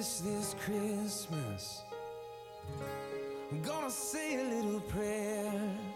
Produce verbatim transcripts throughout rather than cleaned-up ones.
wish this Christmas I'm gonna say a little prayer.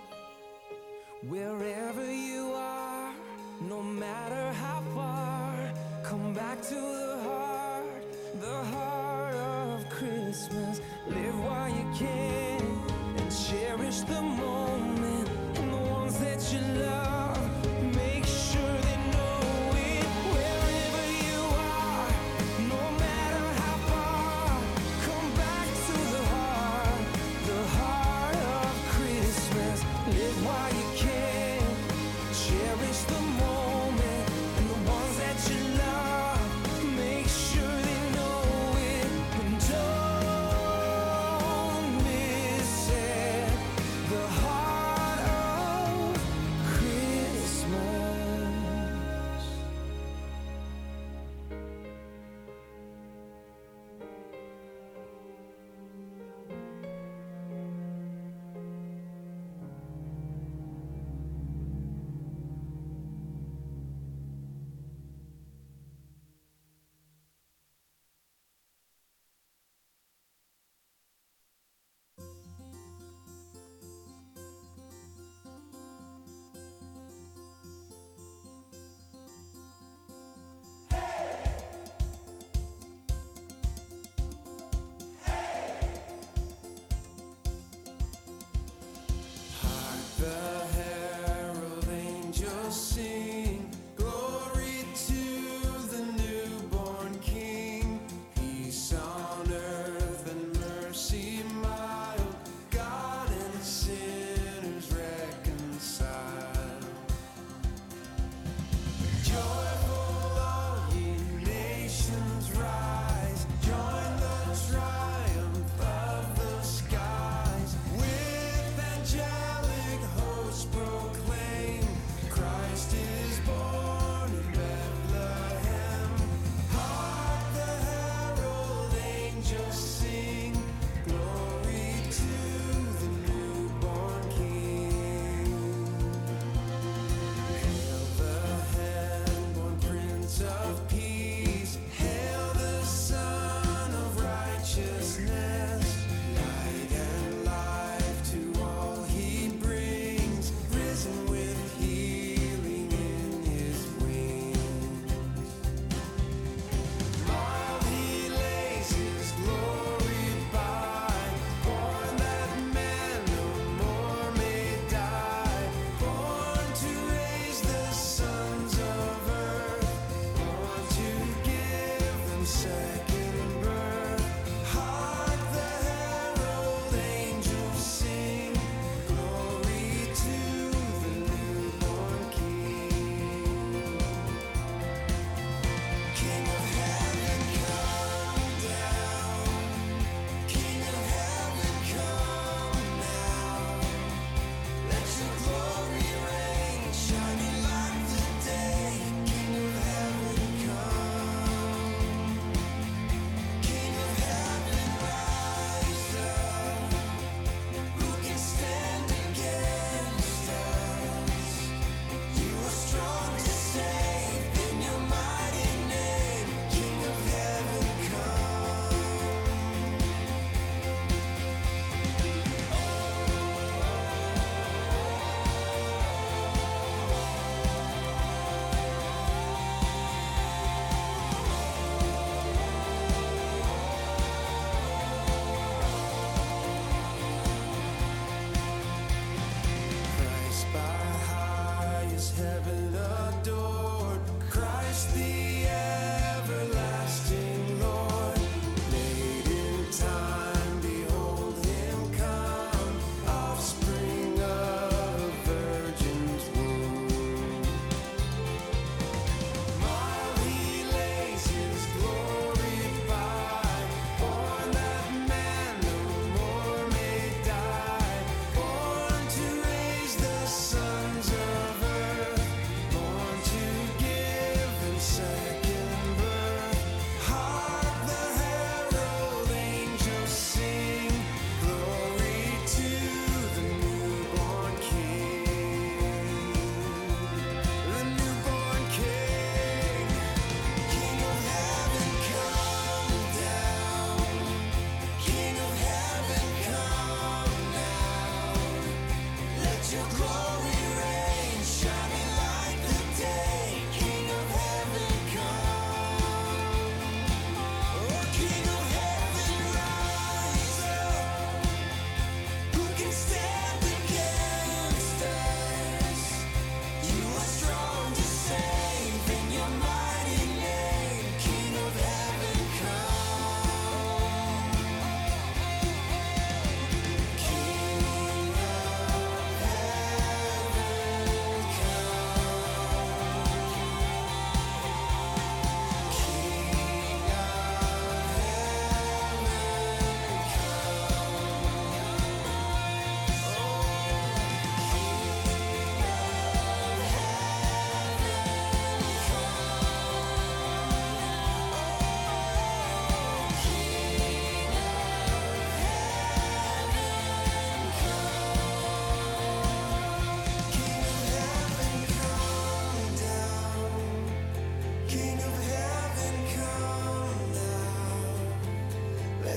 Wherever you are, no matter how far, come back to the heart, the heart of Christmas. Live while you can and cherish the moment and the ones that you love. Make sure they know it. Wherever you are, no matter how far, come back to the heart, the heart of Christmas. Live while you can, cherish the moment and the ones that you love. Make sure they know it and don't miss it. The heart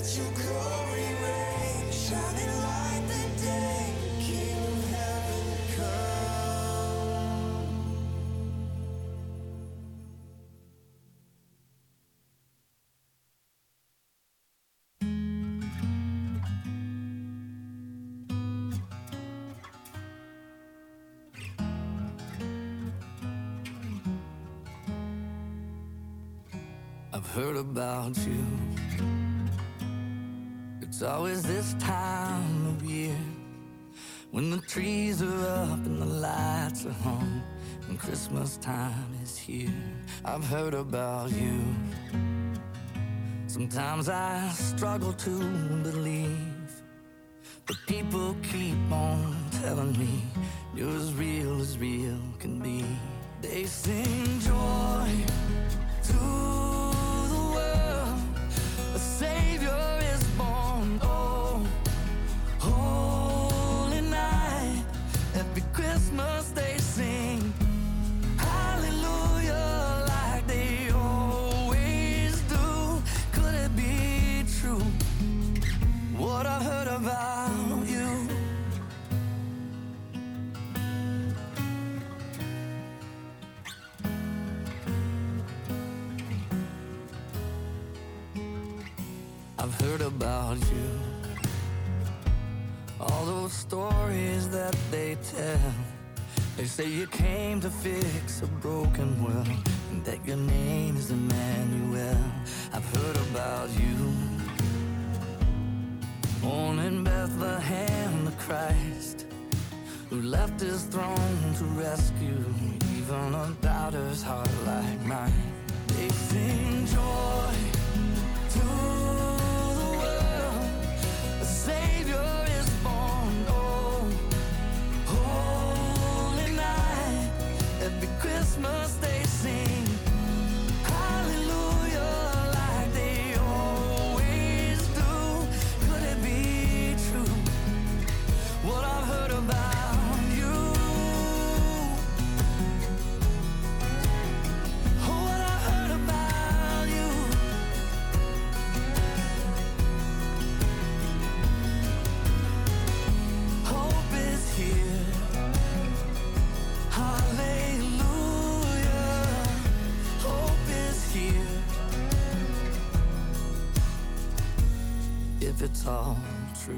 Let your glory reign, shining like the day. King of heaven, come. I've heard about you. It's always this time of year when the trees are up and the lights are on and Christmas time is here. I've heard about you. Sometimes I struggle to believe, but people keep on telling me you're as real as real can be. They sing joy to the world, a Savior is born. Oh, holy night, every Christmas they sing hallelujah like they always do. Could it be true, what I heard about you? I've heard about you, all those stories that they tell. They say you came to fix a broken world and that your name is Emmanuel. I've heard about you, born in Bethlehem, the Christ, who left his throne to rescue even a doubter's heart like mine. They sing joy to the world, a Savior is born. Oh, holy night, every Christmas they sing hallelujah like they always do. Could it be true, what I've heard about you? Oh, what I've heard about you. Hope is here, hallelujah. Hope is here. If it's all true,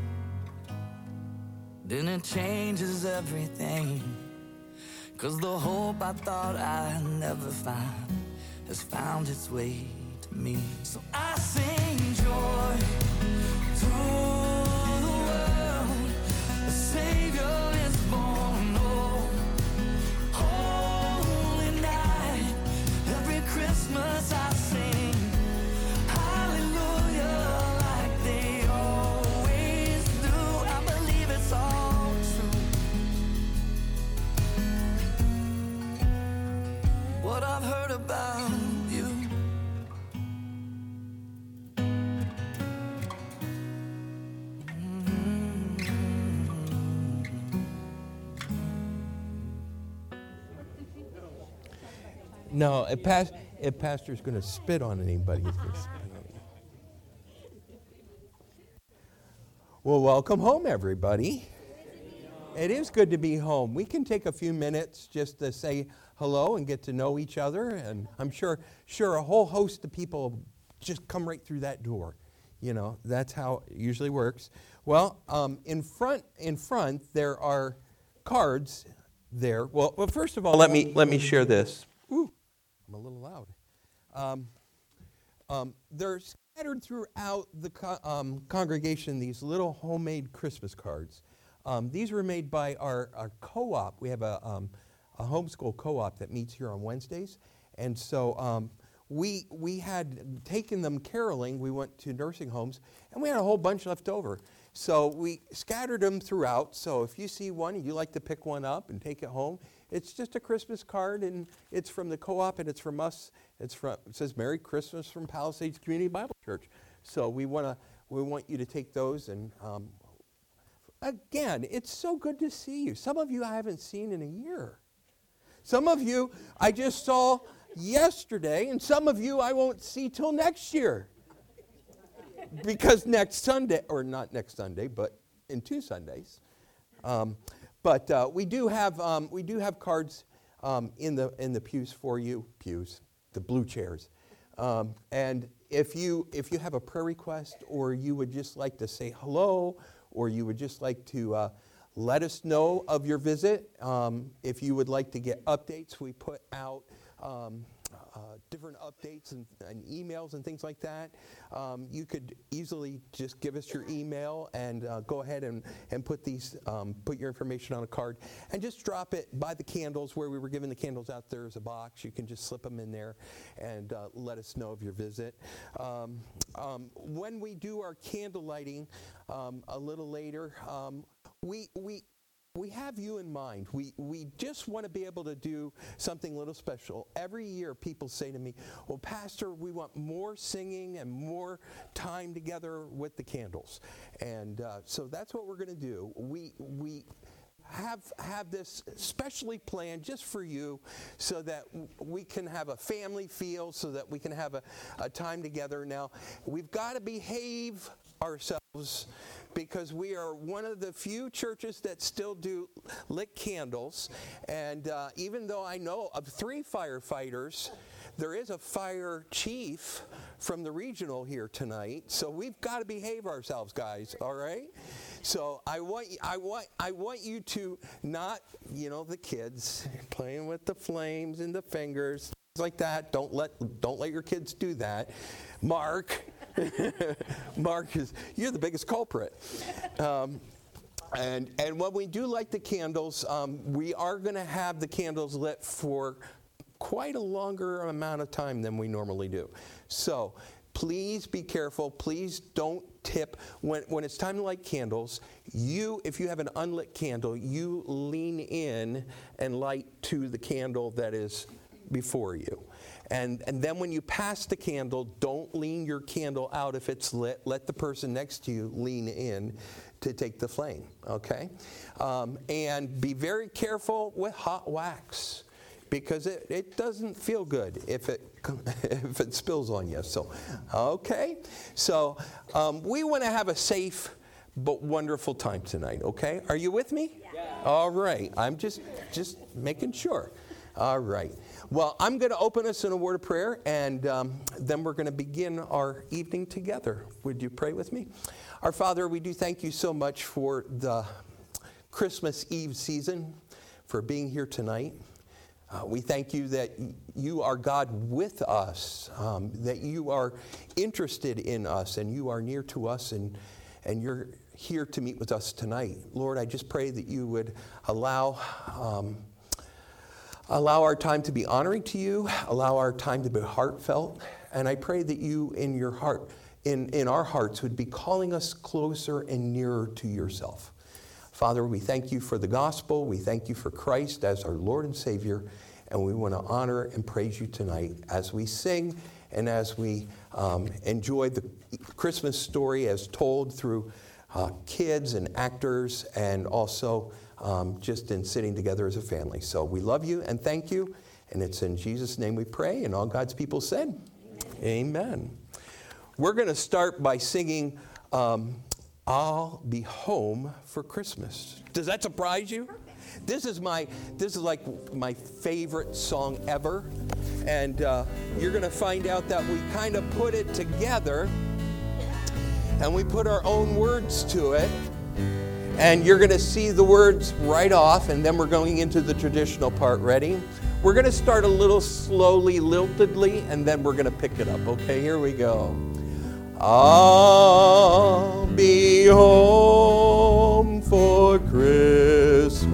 then it changes everything. 'Cause the hope I thought I'd never find has found its way to me. So I sing joy to the world, the Savior is born. Oh, holy night, every Christmas I sing hallelujah like they always do. I believe it's all true, what I've heard about you. No, if, pas- if pastor's going to spit on anybody, he's going to spit on you. Well, welcome home, everybody. It is good to be home. We can take a few minutes just to say hello and get to know each other, and I'm sure, sure a whole host of people just come right through that door. You know, that's how it usually works. Well, um, in front, in front, there are cards there. Well, well, first of all, let me let me share this. Ooh, I'm a little loud. Um, um, they're scattered throughout the co- um, congregation, these little homemade Christmas cards. Um, these were made by our, our co-op. We have a, um, a homeschool co-op that meets here on Wednesdays. And so um, we we had taken them caroling. We went to nursing homes, and we had a whole bunch left over. So we scattered them throughout. So if you see one and you like to pick one up and take it home, it's just a Christmas card, and it's from the co-op, and it's from us. It's from, it says Merry Christmas from Palisades Community Bible Church. So we want to we want you to take those. And um, again, it's so good to see you. Some of you I haven't seen in a year. Some of you I just saw yesterday, and some of you I won't see till next year. because next Sunday, or not next Sunday, but in two Sundays. Um, but uh, we do have um, we do have cards um, in the in the pews for you, pews, the blue chairs. Um, and if you if you have a prayer request, or you would just like to say hello, or you would just like to uh, let us know of your visit, um, if you would like to get updates, we put out um, uh, different updates and, and emails and things like that. Um, you could easily just give us your email and uh, go ahead and, and put these um, put your information on a card and just drop it by the candles where we were giving the candles out. There's a box. You can just slip them in there and uh, let us know of your visit. Um, um, when we do our candle lighting um, a little later, um, we we. We have you in mind. We we just want to be able to do something a little special. Every year people say to me, well, Pastor, we want more singing and more time together with the candles. And uh, so that's what we're going to do. We we have have this specially planned just for you so that we can have a family feel, so that we can have a, a time together. Now, we've got to behave ourselves, because we are one of the few churches that still do lit candles. And uh, even though I know of three firefighters, there is a fire chief from the regional here tonight. So we've got to behave ourselves, guys, all right? So I want I want I want you to not, you know, the kids playing with the flames and the fingers, things like that. Don't let don't let your kids do that. Mark Mark is, you're the biggest culprit. Um, and and when we do light the candles, um, we are going to have the candles lit for quite a longer amount of time than we normally do. So please be careful. Please don't tip. When when it's time to light candles, you, if you have an unlit candle, you lean in and light to the candle that is before you. And and then when you pass the candle, don't lean your candle out if it's lit. Let the person next to you lean in to take the flame, okay? Um, and be very careful with hot wax, because it, it doesn't feel good if it if it spills on you. So, okay? So um, we want to have a safe but wonderful time tonight, okay? Are you with me? Yeah. All right. I'm just just making sure. All right. Well, I'm going to open us in a word of prayer, and um, then we're going to begin our evening together. Would you pray with me? Our Father, we do thank you so much for the Christmas Eve season, for being here tonight. Uh, we thank you that you are God with us, um, that you are interested in us, and you are near to us, and, and you're here to meet with us tonight. Lord, I just pray that you would allow... Um, Allow our time to be honoring to you. Allow our time to be heartfelt. And I pray that you in your heart, in, in our hearts, would be calling us closer and nearer to yourself. Father, we thank you for the gospel. We thank you for Christ as our Lord and Savior. And we want to honor and praise you tonight as we sing and as we um, enjoy the Christmas story as told through uh, kids and actors, and also Um, just in sitting together as a family. So we love you and thank you. And it's in Jesus' name we pray. And all God's people said, Amen. Amen. We're going to start by singing, um, I'll Be Home for Christmas. Does that surprise you? Perfect. This is my, this is like my favorite song ever. And uh, you're going to find out that we kind of put it together and we put our own words to it. And you're going to see the words right off, and then we're going into the traditional part. Ready? We're going to start a little slowly, liltedly, and then we're going to pick it up. Okay, here we go. I'll be home for Christmas.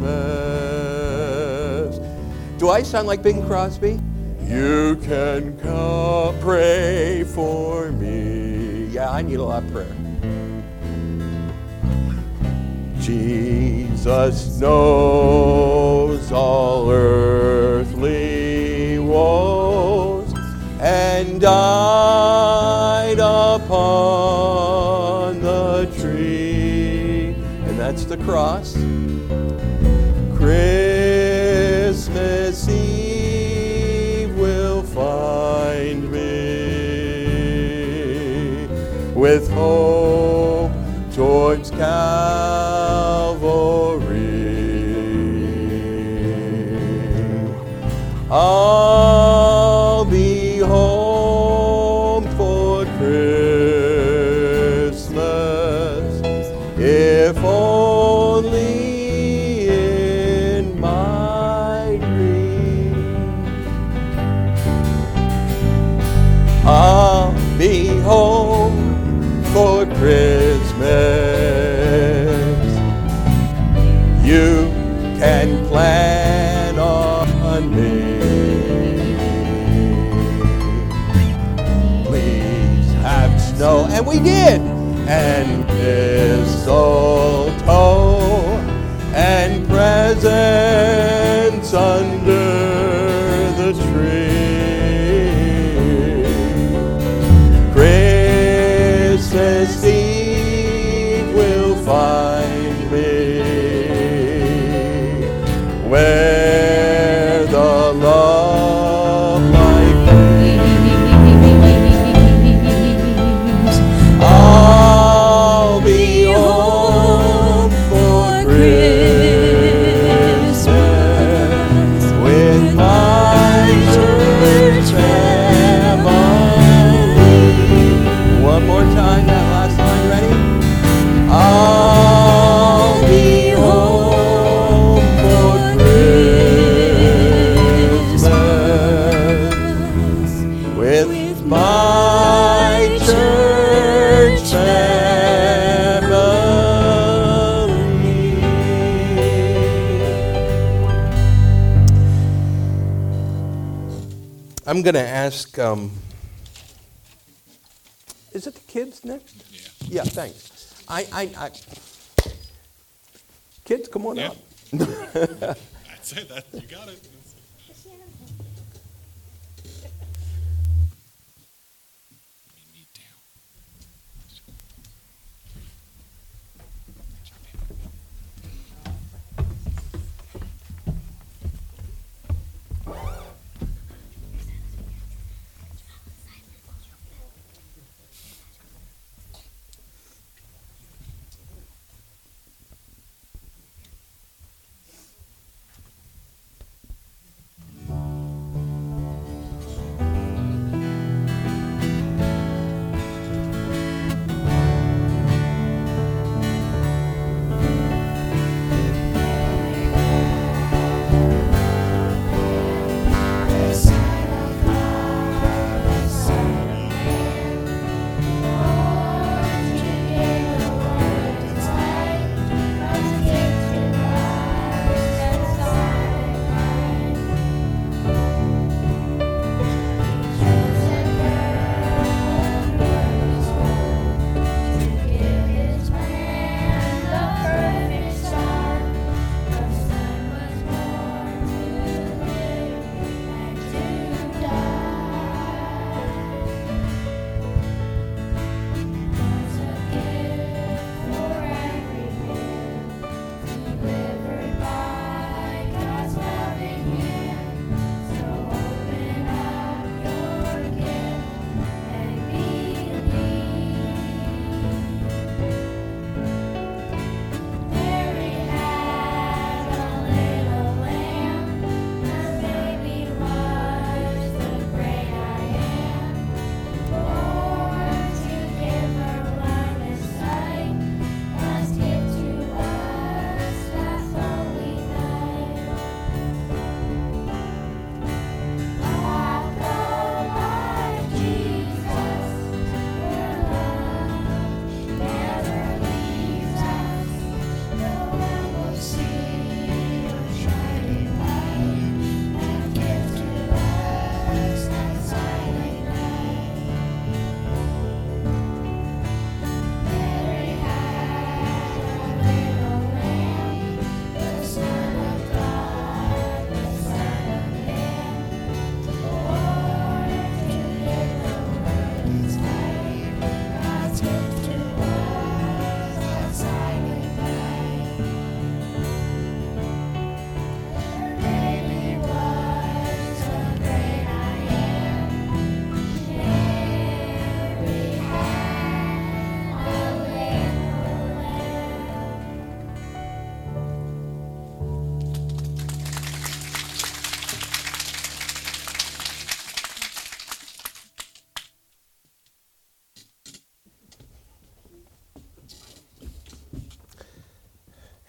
Do I sound like Bing Crosby? You can come pray for me. Yeah, I need a lot of prayer. Jesus knows all earthly woes and died upon the tree. And that's the cross. Christmas Eve will find me with hope towards Calvary. I'll be home for Christmas, if only in my dream. I'll be home for Christmas. You can plan on me. Please have snow, and we did, and mistletoe, and presents under the tree. Christmas Eve will find me where the love light gleams. I'll be home for Christmas with my church family. One more time, that last line, ready? I'll be home for Christmas with my church family. I'm going to ask, um, is it the kids next? Yeah, thanks. I, I, I kids, come on Yeah. up. I'd say that. You got it. Me down.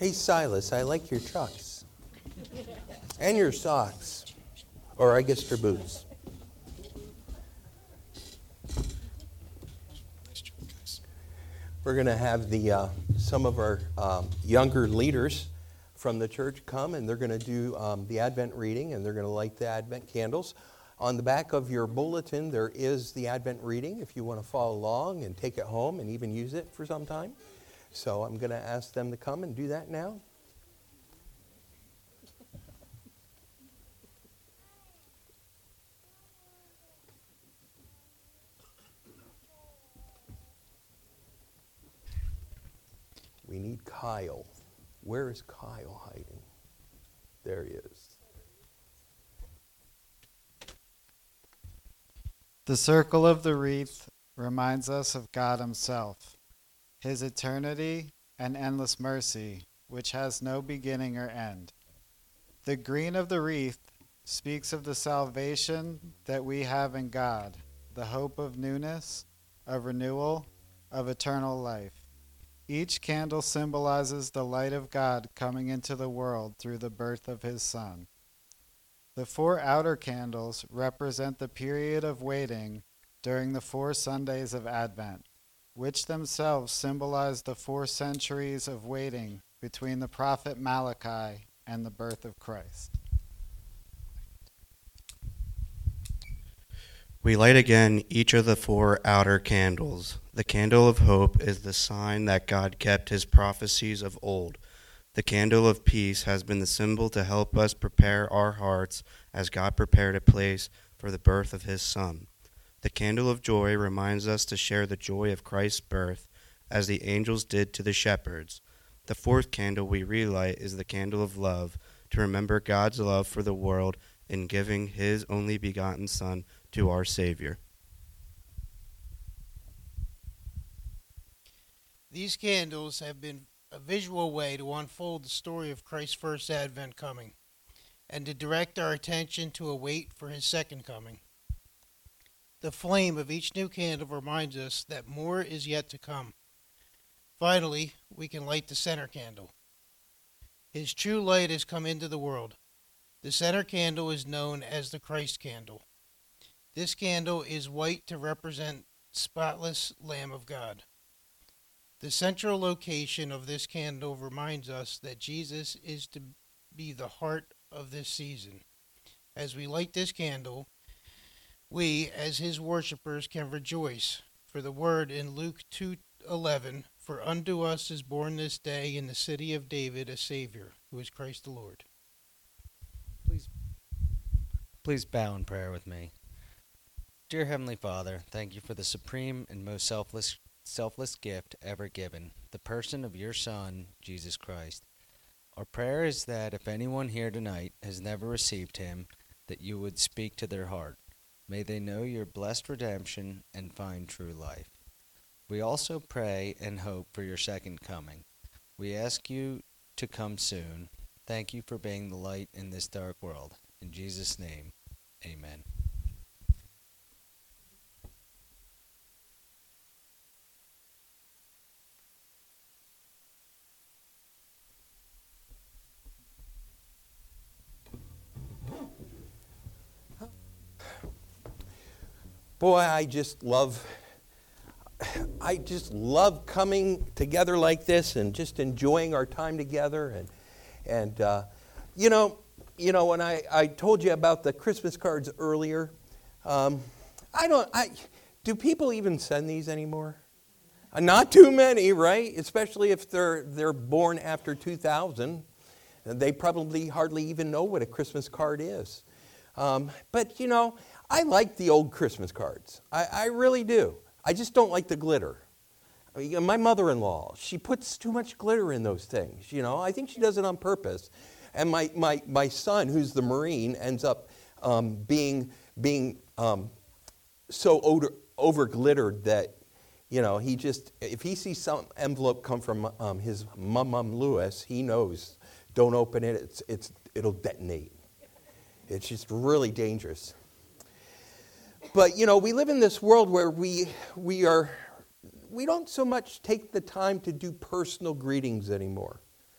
Hey, Silas, I like your chucks. And your socks. Or I guess your boots. We're going to have the uh, some of our um, younger leaders from the church come, and they're going to do um, the Advent reading, and they're going to light the Advent candles. On the back of your bulletin, there is the Advent reading if you want to follow along and take it home and even use it for some time. So I'm going to ask them to come and do that now. We need Kyle. Where is Kyle hiding? There he is. The circle of the wreath reminds us of God Himself, His eternity and endless mercy, which has no beginning or end. The green of the wreath speaks of the salvation that we have in God, the hope of newness, of renewal, of eternal life. Each candle symbolizes the light of God coming into the world through the birth of His Son. The four outer candles represent the period of waiting during the four Sundays of Advent, which themselves symbolize the four centuries of waiting between the prophet Malachi and the birth of Christ. We light again each of the four outer candles. The candle of hope is the sign that God kept His prophecies of old. The candle of peace has been the symbol to help us prepare our hearts as God prepared a place for the birth of His Son. The candle of joy reminds us to share the joy of Christ's birth as the angels did to the shepherds. The fourth candle we relight is the candle of love, to remember God's love for the world in giving His only begotten Son to our Savior. These candles have been a visual way to unfold the story of Christ's first Advent coming, and to direct our attention to a wait for His second coming. The flame of each new candle reminds us that more is yet to come. Finally, we can light the center candle. His true light has come into the world. The center candle is known as the Christ candle. This candle is white to represent spotless Lamb of God. The central location of this candle reminds us that Jesus is to be the heart of this season. As we light this candle, we, as His worshipers, can rejoice, for the word in Luke two eleven, "For unto us is born this day in the city of David a Savior, who is Christ the Lord." Please, please bow in prayer with me. Dear Heavenly Father, thank you for the supreme and most selfless selfless gift ever given, the person of your Son, Jesus Christ. Our prayer is that if anyone here tonight has never received Him, that you would speak to their heart. May they know your blessed redemption and find true life. We also pray and hope for your second coming. We ask you to come soon. Thank you for being the light in this dark world. In Jesus' name, amen. Boy, I just love, I just love coming together like this and just enjoying our time together. And, and uh, you know, you know, when I, I told you about the Christmas cards earlier, um, I don't, I, do people even send these anymore? Uh, not too many, right? Especially if they're, they're born after two thousand. They probably hardly even know what a Christmas card is. Um, but, you know, I like the old Christmas cards. I, I really do. I just don't like the glitter. I mean, my mother-in-law, she puts too much glitter in those things. You know, I think she does it on purpose. And my, my, my son, who's the Marine, ends up um, being being um, so over, over glittered that, you know, he just, if he sees some envelope come from um, his mum, mum Lewis, he knows, don't open it, it's, it's, it'll detonate. It's just really dangerous. But, you know, we live in this world where we we are, we don't so much take the time to do personal greetings anymore.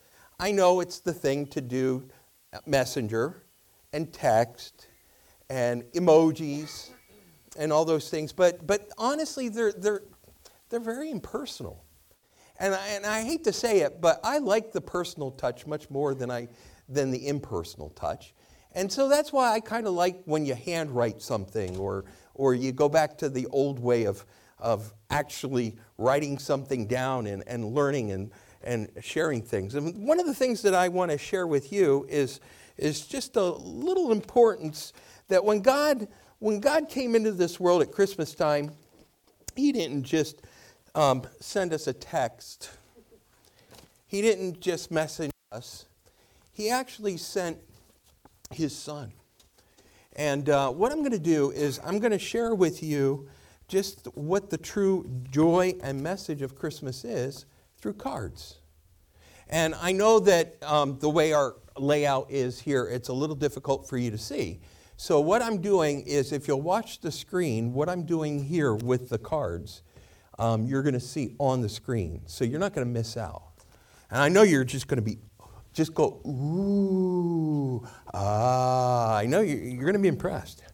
I know it's the thing to do, messenger and text and emojis and all those things, but but honestly, they're they're they're very impersonal. And I, and I hate to say it, but I like the personal touch much more than I than the impersonal touch. And so that's why I kind of like when you handwrite something, or or you go back to the old way of of actually writing something down and, and learning and, and sharing things. And one of the things that I want to share with you is, is just a little importance that when God when God came into this world at Christmas time, he didn't just um, send us a text. He didn't just message us. He actually sent his son. And uh, what I'm going to do is I'm going to share with you just what the true joy and message of Christmas is through cards. And I know that um, the way our layout is here, it's a little difficult for you to see. So what I'm doing is, if you'll watch the screen, what I'm doing here with the cards, um, you're going to see on the screen. So you're not going to miss out. And I know you're just going to be, just go, ooh, ah. I know you're, you're going to be impressed.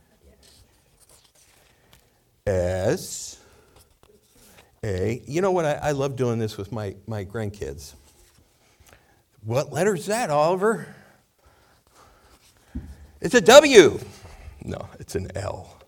S, A. You know what? I, I love doing this with my, my grandkids. What letter is that, Oliver? It's a W. No, it's an L.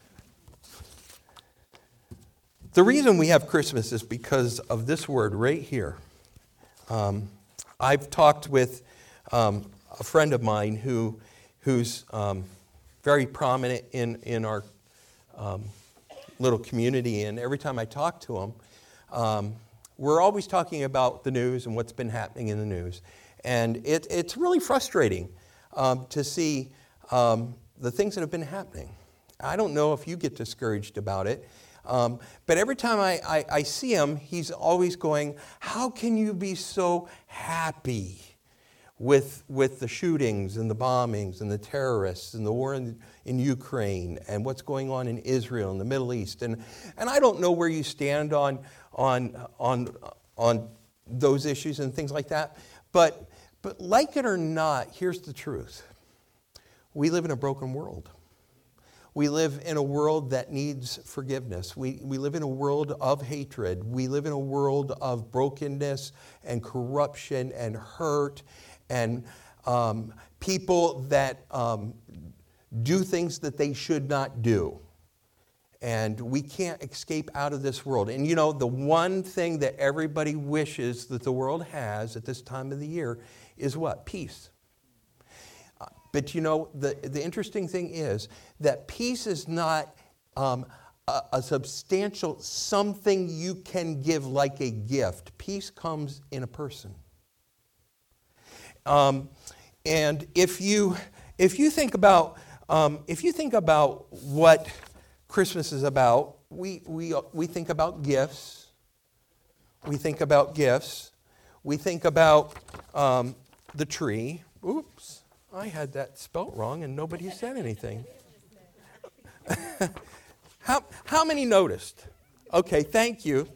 The reason we have Christmas is because of this word right here. Um, I've talked with um, a friend of mine who, who's um, very prominent in, in our um, little community, and every time I talk to him, um, we're always talking about the news and what's been happening in the news. And it, it's really frustrating um, to see um, the things that have been happening. I don't know if you get discouraged about it, um, but every time I, I, I see him, he's always going, how can you be so happy with with the shootings and the bombings and the terrorists and the war in, in Ukraine and what's going on in Israel and the Middle East? And and I don't know where you stand on on on on those issues and things like that, but but like it or not, here's the truth. We live in a broken world. We live in a world that needs forgiveness. We, we live in a world of hatred. We live in a world of brokenness and corruption and hurt and um, people that um, do things that they should not do. And we can't escape out of this world. And you know, the one thing that everybody wishes that the world has at this time of the year is what? Peace. But you know, the, the interesting thing is that peace is not um, a, a substantial something you can give like a gift. Peace comes in a person. Um, and if you if you think about um, if you think about what Christmas is about, we we we think about gifts. We think about gifts. We think about um, the tree. Oops. I had that spelt wrong and nobody said anything. how, how many noticed? Okay, thank you.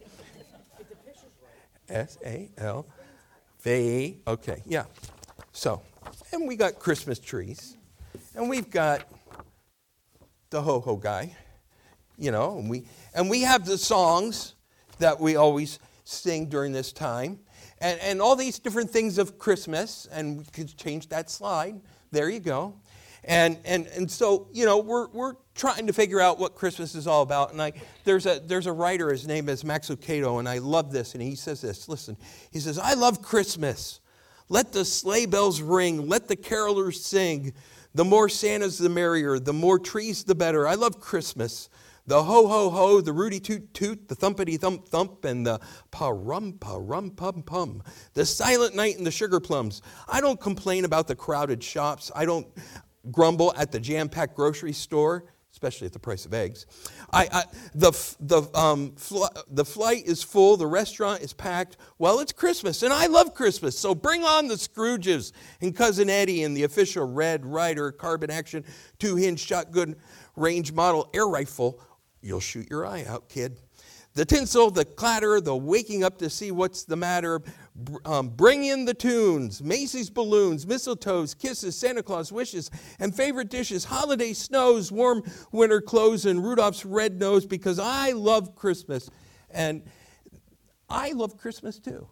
S A L V. Okay, yeah. So, and we got Christmas trees. And we've got the ho-ho guy, you know, and we and we have the songs that we always sing during this time. And, and all these different things of Christmas, and we could change that slide. There you go. And and and so, you know, we're we're trying to figure out what Christmas is all about. And I there's a there's a writer, his name is Max Lucado, and I love this. And he says this, listen, he says, I love Christmas. Let the sleigh bells ring, let the carolers sing. The more Santas, the merrier, the more trees, the better. I love Christmas. The ho-ho-ho, the rooty-toot-toot, the thumpity-thump-thump, and the pa-rum-pa-rum-pum-pum. The silent night and the sugar plums. I don't complain about the crowded shops. I don't grumble at the jam-packed grocery store, especially at the price of eggs. I, I the the um fl- the flight is full. The restaurant is packed. Well, it's Christmas, and I love Christmas. So bring on the Scrooges and Cousin Eddie and the official Red Ryder carbon action two-hinge shotgun range model air rifle. You'll shoot your eye out, kid. the tinsel, the clatter, the waking up to see what's the matter. Um, bring in the tunes, Macy's balloons, mistletoes, kisses, Santa Claus wishes, and favorite dishes, holiday snows, warm winter clothes, and Rudolph's red nose, because I love Christmas. And I love Christmas too.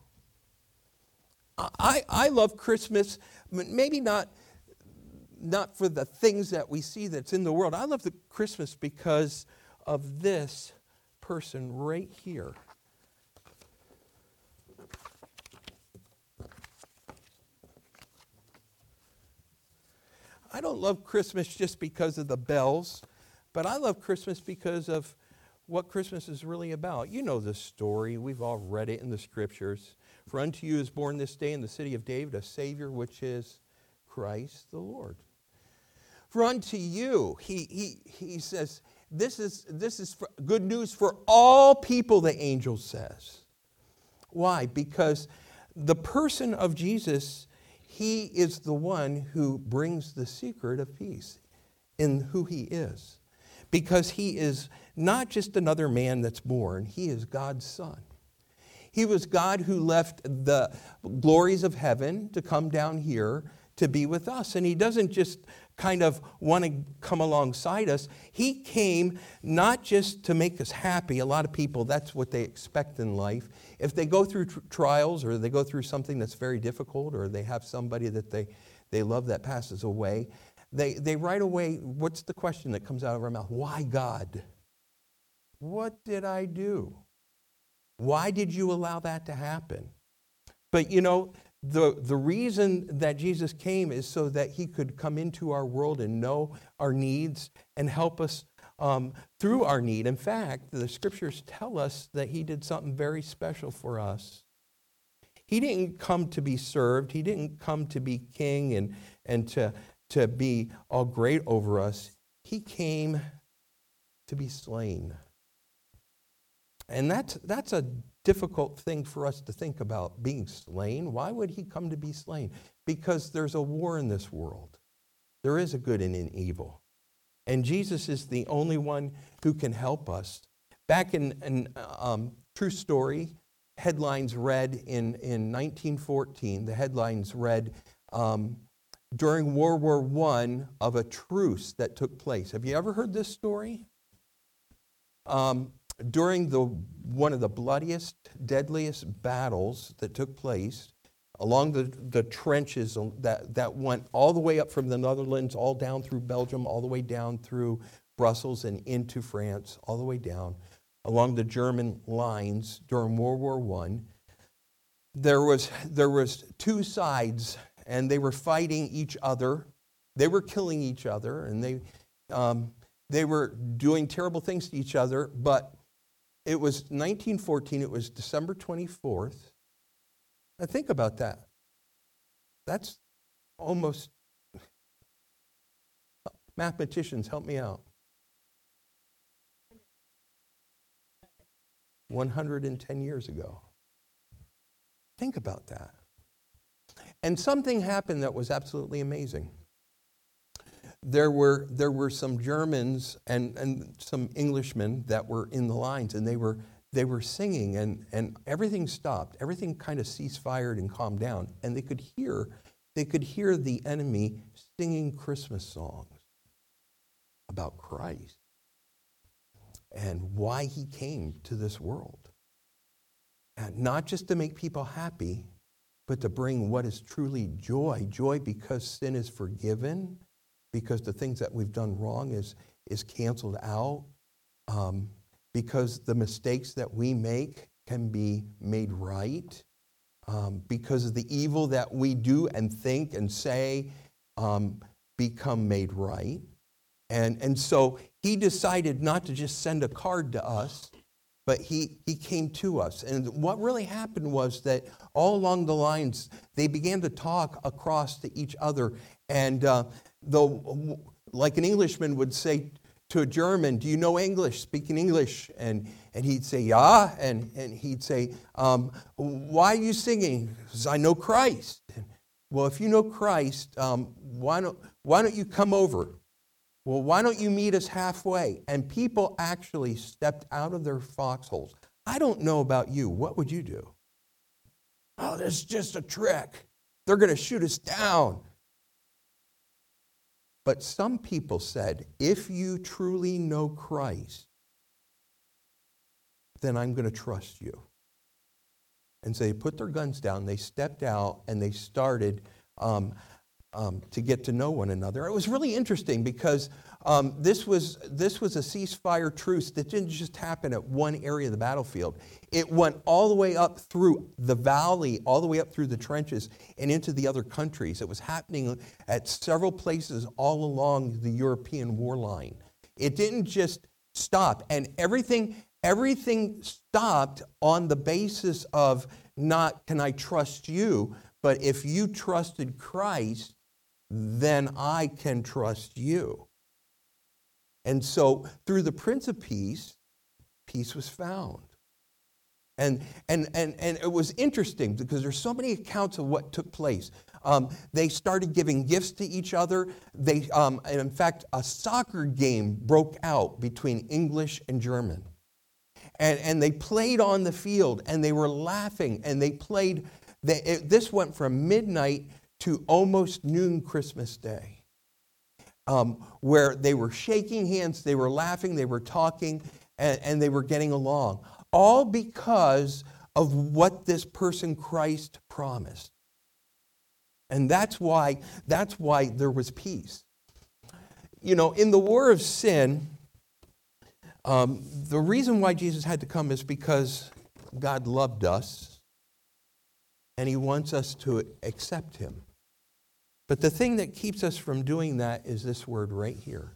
I, I love Christmas, maybe not, not for the things that we see that's in the world. I love the Christmas because of this person right here. I don't love Christmas just because of the bells, but I love Christmas because of what Christmas is really about. You know the story. We've all read it in the scriptures. For unto you is born this day in the city of David a Savior, which is Christ the Lord. For unto you, he, he, he says, this is, this is good news for all people, the angel says. Why? Because the person of Jesus, he is the one who brings the secret of peace in who he is. Because he is not just another man that's born, he is God's son. He was God who left the glories of heaven to come down here to be with us. And he doesn't just kind of want to come alongside us. He came not just to make us happy. A lot of people, that's what they expect in life. If they go through tr- trials or they go through something that's very difficult or they have somebody that they, they love that passes away, they, they right away, what's the question that comes out of our mouth? Why God? What did I do? Why did you allow that to happen? But you know, the, the reason that Jesus came is so that he could come into our world and know our needs and help us um, through our need. In fact, the scriptures tell us that he did something very special for us. He didn't come to be served. He didn't come to be king and, and to, to be all great over us. He came to be slain. And that's, that's a difficult thing for us to think about, being slain. Why would he come to be slain? Because there's a war in this world. There is a good and an evil. And Jesus is the only one who can help us. Back in, in um, true story, headlines read in, in nineteen fourteen, the headlines read, um, during World War One of a truce that took place. Have you ever heard this story? Um, During the one of the bloodiest, deadliest battles that took place along the, the trenches that, that went all the way up from the Netherlands, all down through Belgium, all the way down through Brussels and into France, all the way down along the German lines during World War One, there was, there was two sides, and they were fighting each other. They were killing each other, and they, um, they were doing terrible things to each other, but it was nineteen fourteen, it was December twenty-fourth. Now think about that. That's almost, mathematicians, help me out. one hundred ten years ago. Think about that. And something happened that was absolutely amazing. There were there were some Germans and, and some Englishmen that were in the lines, and they were they were singing, and, and everything stopped. Everything kind of ceased-fired and calmed down, and they could hear they could hear the enemy singing Christmas songs about Christ and why he came to this world, and not just to make people happy, but to bring what is truly joy. Joy because sin is forgiven. Because the things that we've done wrong is, is canceled out, um, because the mistakes that we make can be made right, um, because of the evil that we do and think and say um, become made right. And, and so he decided not to just send a card to us, but he, he came to us. And what really happened was that all along the lines, they began to talk across to each other. And uh, the, like an Englishman would say to a German, do you know English, speaking English? And, and he'd say, yeah. And, and he'd say, um, why are you singing? Because I know Christ. And, well, if you know Christ, um, why don't, why don't you come over? Well, why don't you meet us halfway? And people actually stepped out of their foxholes. I don't know about you. What would you do? Oh, this is just a trick. They're going to shoot us down. But some people said, if you truly know Christ, then I'm going to trust you. And so they put their guns down, they stepped out, and they started um, um, to get to know one another. It was really interesting because um, this was this was a ceasefire truce that didn't just happen at one area of the battlefield. It went all the way up through the valley, all the way up through the trenches, and into the other countries. It was happening at several places all along the European war line. It didn't just stop, and everything everything stopped on the basis of not, can I trust you, but if you trusted Christ, then I can trust you. And so through the Prince of Peace, peace was found. And, and, and, and it was interesting because there's so many accounts of what took place. Um, they started giving gifts to each other. They, um, and in fact, a soccer game broke out between English and German. And, and they played on the field, and they were laughing, and they played. They, it, this went from midnight to almost noon Christmas Day, um, where they were shaking hands, they were laughing, they were talking, and, and they were getting along. All because of what this person Christ promised. And that's why, that's why there was peace. You know, in the war of sin, um, the reason why Jesus had to come is because God loved us and he wants us to accept him. But the thing that keeps us from doing that is this word right here.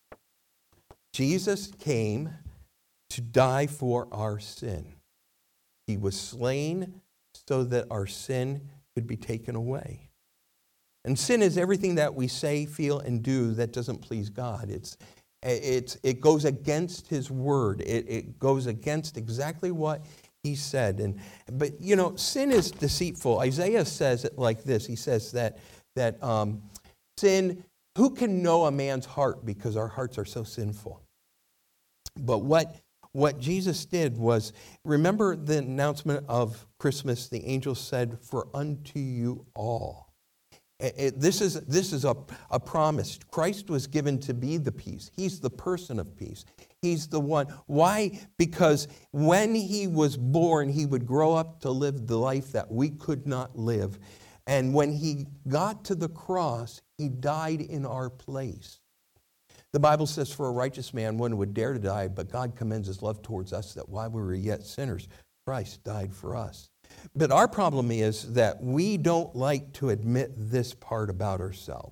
Jesus came to die for our sin. He was slain so that our sin could be taken away. And sin is everything that we say, feel, and do that doesn't please God. It's, it's, it goes against his word. It, it goes against exactly what he said. And, but, you know, sin is deceitful. Isaiah says it like this. He says that, that um, sin, who can know a man's heart because our hearts are so sinful? But what, what Jesus did was, remember the announcement of Christmas, the angel said, "For unto you all." It, it, this is, this is a, a promise. Christ was given to be the peace. He's the person of peace. He's the one. Why? Because when he was born, he would grow up to live the life that we could not live. And when he got to the cross, he died in our place. The Bible says, for a righteous man, one would dare to die, but God commends his love towards us, that while we were yet sinners, Christ died for us. But our problem is that we don't like to admit this part about ourselves.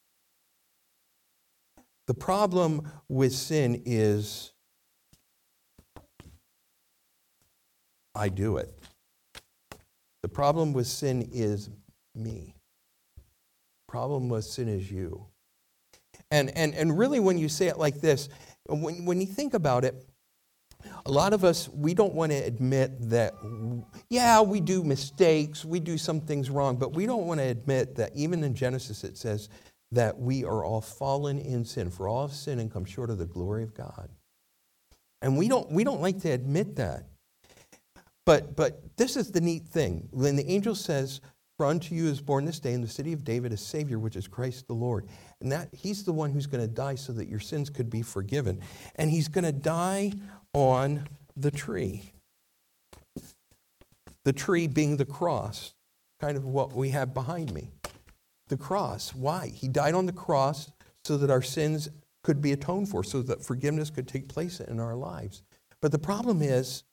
The problem with sin is, I do it. The problem with sin is me. The problem with sin is you. And, and, and really, when you say it like this, when, when you think about it, a lot of us, we don't want to admit that, yeah, we do mistakes, we do some things wrong, but we don't want to admit that even in Genesis it says that we are all fallen in sin. For all have sinned and come short of the glory of God. And we don't, we don't like to admit that. But, but this is the neat thing. When the angel says, "For unto you is born this day in the city of David a Savior, which is Christ the Lord." And that he's the one who's going to die so that your sins could be forgiven. And he's going to die on the tree. The tree being the cross, kind of what we have behind me. The cross. Why? He died on the cross so that our sins could be atoned for, so that forgiveness could take place in our lives. But the problem is,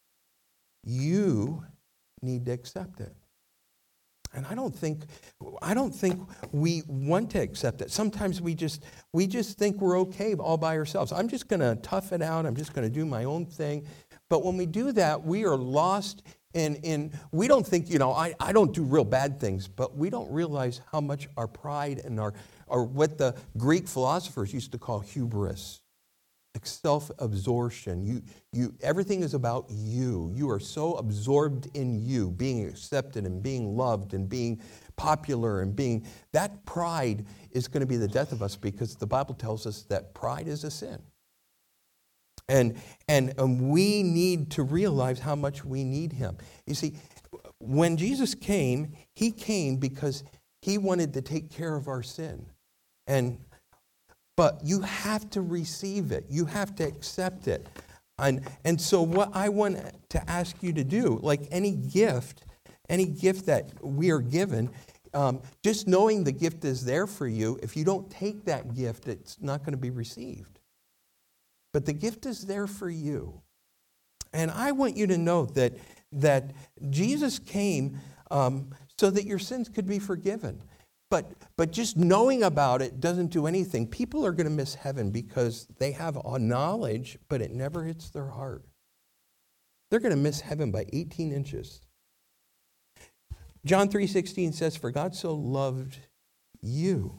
you need to accept it. And I don't think I don't think we want to accept it. Sometimes we just we just think we're okay all by ourselves. I'm just going to tough it out. I'm just going to do my own thing. But when we do that, we are lost in, in we don't think, you know, I, I don't do real bad things, but we don't realize how much our pride and our or what the Greek philosophers used to call hubris. Like self-absorption. You, you, everything is about you. You are so absorbed in you, being accepted and being loved and being popular and being... That pride is going to be the death of us because the Bible tells us that pride is a sin. And, and and we need to realize how much we need him. You see, when Jesus came, he came because he wanted to take care of our sin. And but you have to receive it. You have to accept it. And, and so what I want to ask you to do, like any gift, any gift that we are given, um, just knowing the gift is there for you, if you don't take that gift, it's not going to be received. But the gift is there for you. And I want you to know that, that Jesus came um, so that your sins could be forgiven. But, but just knowing about it doesn't do anything. People are going to miss heaven because they have a knowledge, but it never hits their heart. They're going to miss heaven by eighteen inches. John three sixteen says, "For God so loved you,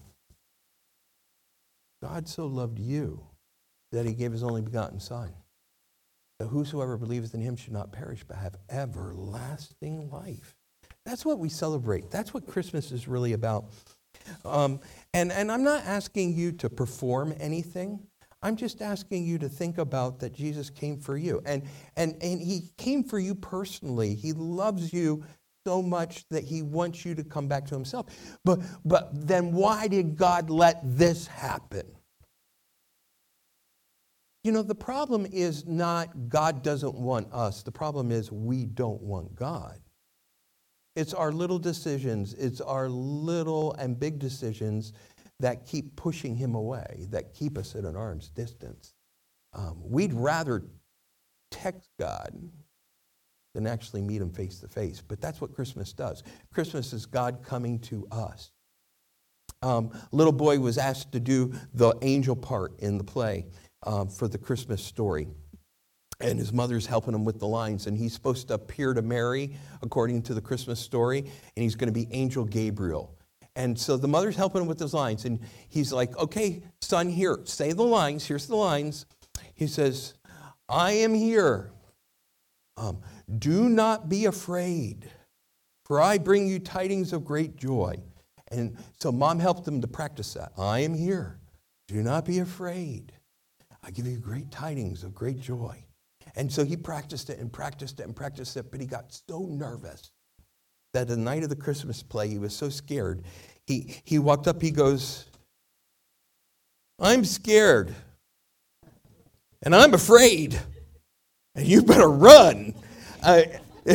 God so loved you, that he gave his only begotten Son, that whosoever believes in him should not perish, but have everlasting life." That's what we celebrate. That's what Christmas is really about. Um, and, and I'm not asking you to perform anything. I'm just asking you to think about that Jesus came for you. And, and, and he came for you personally. He loves you so much that he wants you to come back to himself. But, but then why did God let this happen? You know, the problem is not God doesn't want us. The problem is we don't want God. It's our little decisions, it's our little and big decisions that keep pushing him away, that keep us at an arm's distance. Um, we'd rather text God than actually meet him face to face. But that's what Christmas does. Christmas is God coming to us. Um, little boy was asked to do the angel part in the play um, for the Christmas story. And his mother's helping him with the lines. And he's supposed to appear to Mary, according to the Christmas story. And he's going to be Angel Gabriel. And so the mother's helping him with his lines. And he's like, "Okay, son, here, say the lines. Here's the lines." He says, "I am here. Um, do not be afraid, for I bring you tidings of great joy." And so mom helped him to practice that. "I am here. Do not be afraid. I give you great tidings of great joy." And so he practiced it and practiced it and practiced it, but he got so nervous that the night of the Christmas play, he was so scared. He, he walked up, he goes, "I'm scared, and I'm afraid, and you better run." Uh,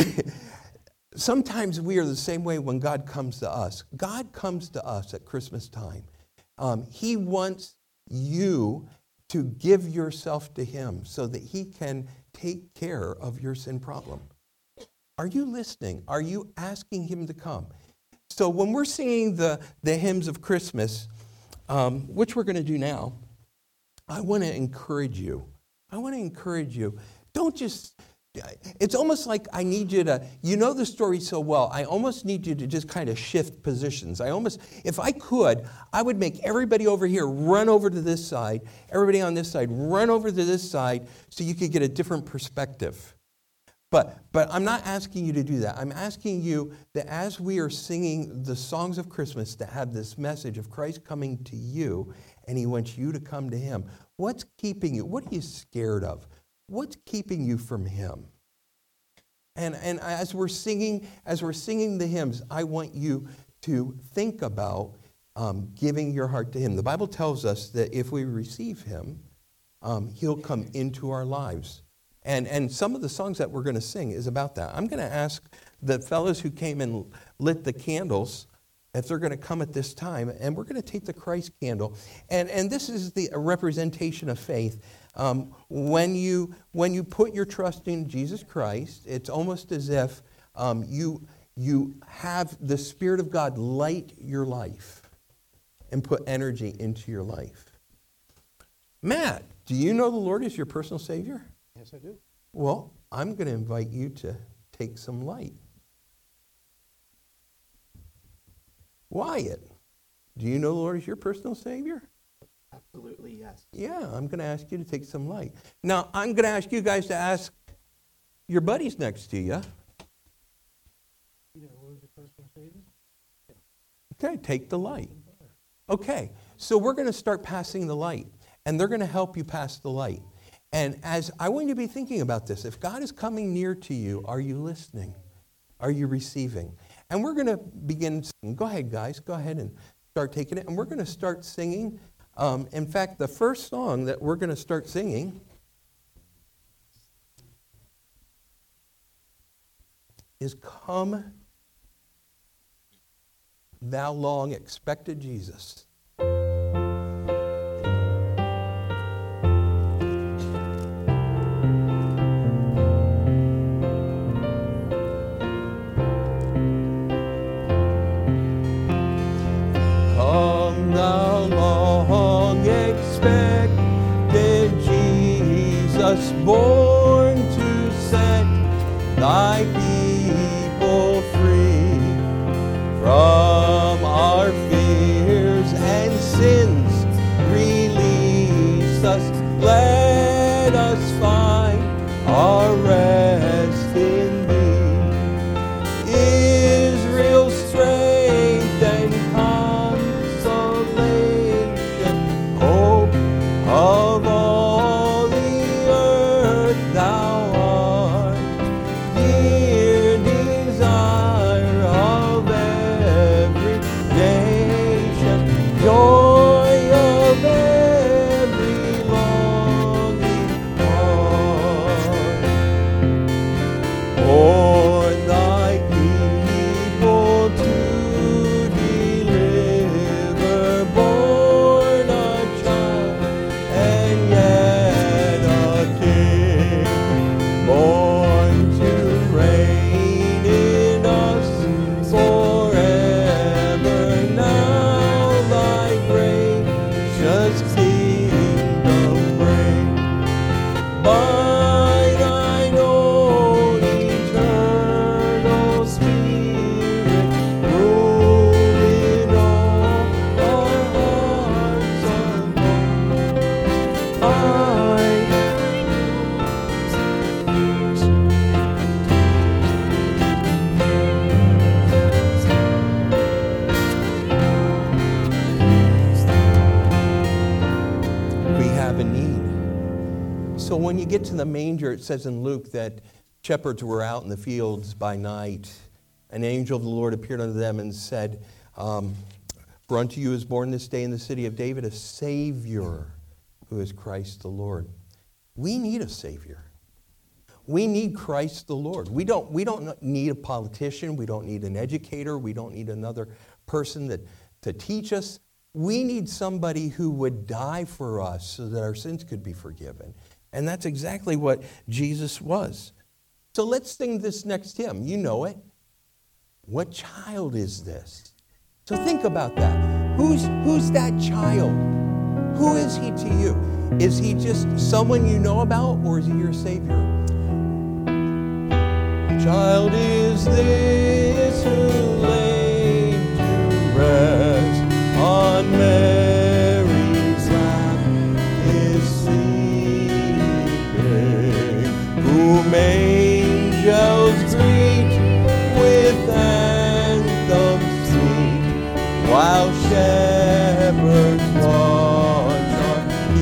sometimes we are the same way when God comes to us. God comes to us at Christmas time. Um, he wants you to give yourself to him so that he can take care of your sin problem. Are you listening? Are you asking him to come? So when we're singing the, the hymns of Christmas, um, which we're going to do now, I want to encourage you. I want to encourage you. Don't just, it's almost like I need you to, you know the story so well, I almost need you to just kind of shift positions. I almost, if I could, I would make everybody over here run over to this side, everybody on this side run over to this side so you could get a different perspective. But, but I'm not asking you to do that. I'm asking you that as we are singing the songs of Christmas that have this message of Christ coming to you and he wants you to come to him, what's keeping you? What are you scared of? What's keeping you from him? And, and as we're singing, as we're singing the hymns, I want you to think about um, giving your heart to him. The Bible tells us that if we receive him, um, he'll come into our lives. And, and some of the songs that we're going to sing is about that. I'm going to ask the fellows who came and lit the candles if they're going to come at this time, and we're going to take the Christ candle. And, and this is the a representation of faith. Um, when you when you put your trust in Jesus Christ, it's almost as if um, you you have the Spirit of God light your life and put energy into your life. Matt, do you know the Lord is your personal Savior? Yes, I do. Well, I'm going to invite you to take some light. Wyatt, do you know the Lord is your personal Savior? Absolutely, yes. Yeah, I'm going to ask you to take some light. Now, I'm going to ask you guys to ask your buddies next to you. You know, Lord is your personal Savior? Okay, take the light. Okay, so we're going to start passing the light, and they're going to help you pass the light. And as I want you to be thinking about this, if God is coming near to you, are you listening? Are you receiving? And we're going to begin singing. Go ahead, guys. Go ahead and start taking it. And we're going to start singing. Um, in fact, the first song that we're going to start singing is Come, Thou Long Expected Jesus. Come, Thou long expected Jesus, born to set Thy people free from our fears and sins. Release us, let us find our rest in Thee. Israel's strength and consolation, hope of all the earth, Thou art, dear desire of every nation, joy of every longing heart. For Thy people to deliver, born a child and yet a king, born to reign in us forever. Now Thy gracious kingdom reign by Thine own eternal Spirit, rule in all our hearts alone. I we have a need. So when you get to the manger, it says in Luke that shepherds were out in the fields by night. An angel of the Lord appeared unto them and said, um, For unto you is born this day in the city of David a Savior, who is Christ the Lord. We need a Savior. We need Christ the Lord. We don't, we don't need a politician. We don't need an educator. We don't need another person that, to teach us. We need somebody who would die for us so that our sins could be forgiven. And that's exactly what Jesus was. So let's sing this next hymn. You know it. What child is this? So think about that. Who's, who's that child? Who is he to you? Is he just someone you know about, or is he your Savior? Child is this who laid to rest on Mary's lap is sleeping, whom angels greet with anthems sweet, while shepherds watch on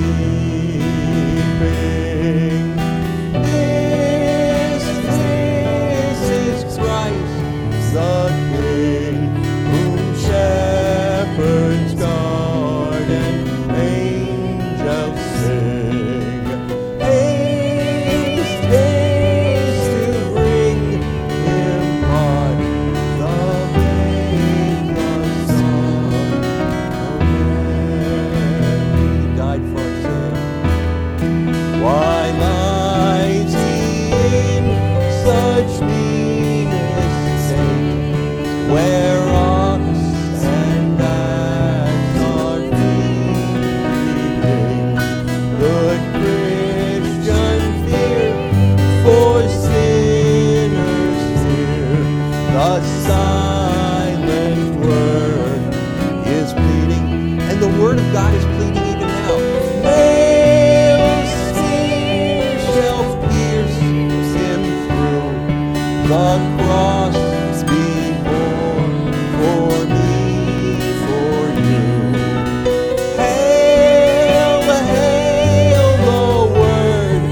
keeping. This, this is Christ the King, whom shepherds guard and angels sing. Haste, haste to bring him God, the babe, the Son of Mary. He died for our sin. Why lies he in such meanest state, where ox and ass are feeding? Good Christian, fear, for sinners hear. The silent word is pleading, and the word of God is pleading even now. Nails, spear shall pierce him through. The cross be borne for me, for you. Hail, hail, the word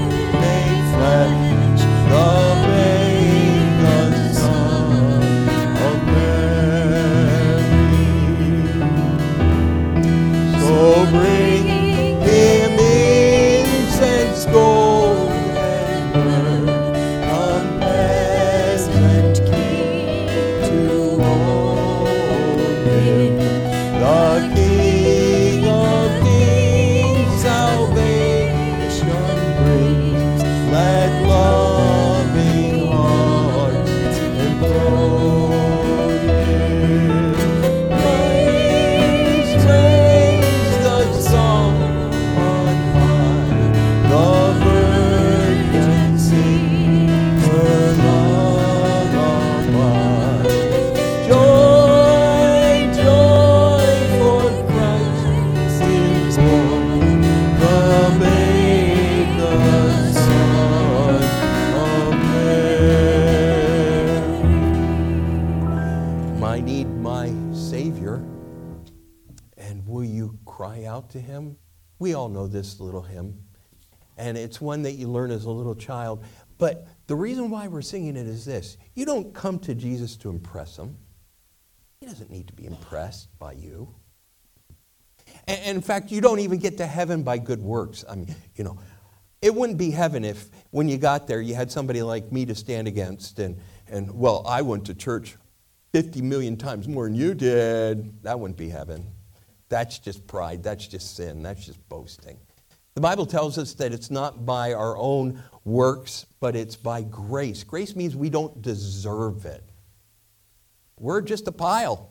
cry out to him. We all know this little hymn, and it's one that you learn as a little child. But the reason why we're singing it is this. You don't come to Jesus to impress him. He doesn't need to be impressed by you. And, and in fact, you don't even get to heaven by good works. I mean, you know, it wouldn't be heaven if when you got there you had somebody like me to stand against and, and well, I went to church fifty million times more than you did. That wouldn't be heaven. That's just pride. That's just sin. That's just boasting. The Bible tells us that it's not by our own works, but it's by grace. Grace means we don't deserve it. We're just a pile.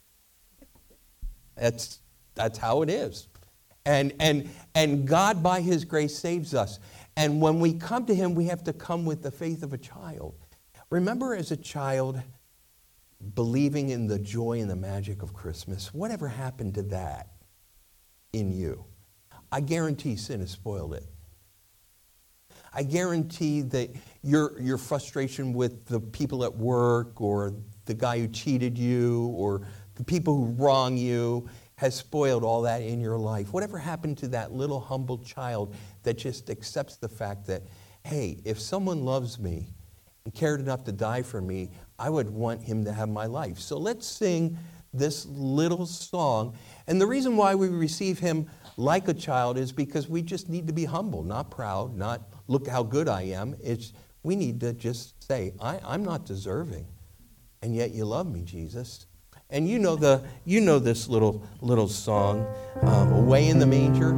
That's, that's how it is. And, and, and God, by his grace, saves us. And when we come to him, we have to come with the faith of a child. Remember as a child, believing in the joy and the magic of Christmas, whatever happened to that in you? I guarantee sin has spoiled it. I guarantee that your, your frustration with the people at work or the guy who cheated you or the people who wrong you has spoiled all that in your life. Whatever happened to that little humble child that just accepts the fact that, hey, if someone loves me and cared enough to die for me, I would want him to have my life. So let's sing this little song. And the reason why we receive him like a child is because we just need to be humble, not proud, not look how good I am. It's we need to just say, I, I'm not deserving. And yet you love me, Jesus. And you know the you know this little little song, um, Away in the Manger.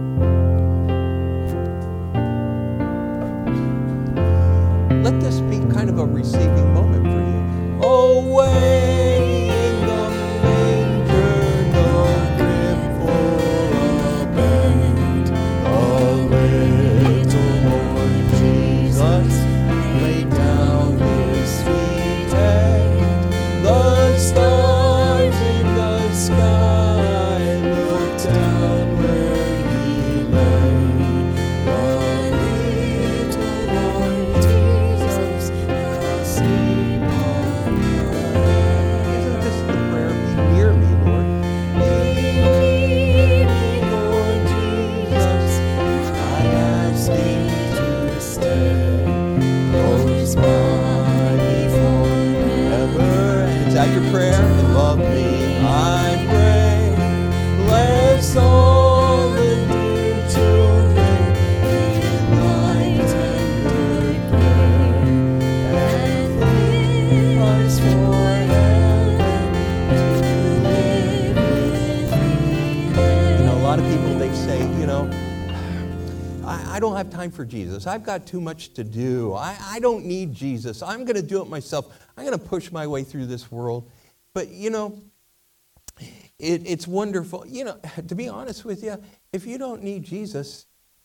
Let this be kind of a receiving moment for you. Away in the manger, no crib for a bed, a little Lord Jesus laid down his sweet head. The stars in the sky looked down where he lay. The little Lord Jesus asleep on earth. Isn't this the prayer? Be near me, Lord. Be near me, Lord Jesus. I ask thee to stay close by me forever. Is that your prayer? And love me, I pray. Bless all the dear children in thy tender care, and leave us for heaven to live with thee there. You know, a lot of people, they say, you know, I, I don't have time for Jesus. I've got too much to do. I, I don't need Jesus. I'm going to do it myself. I'm going to push my way through this world. But, you know, it, it's wonderful. You know, to be honest with you, if you don't need Jesus,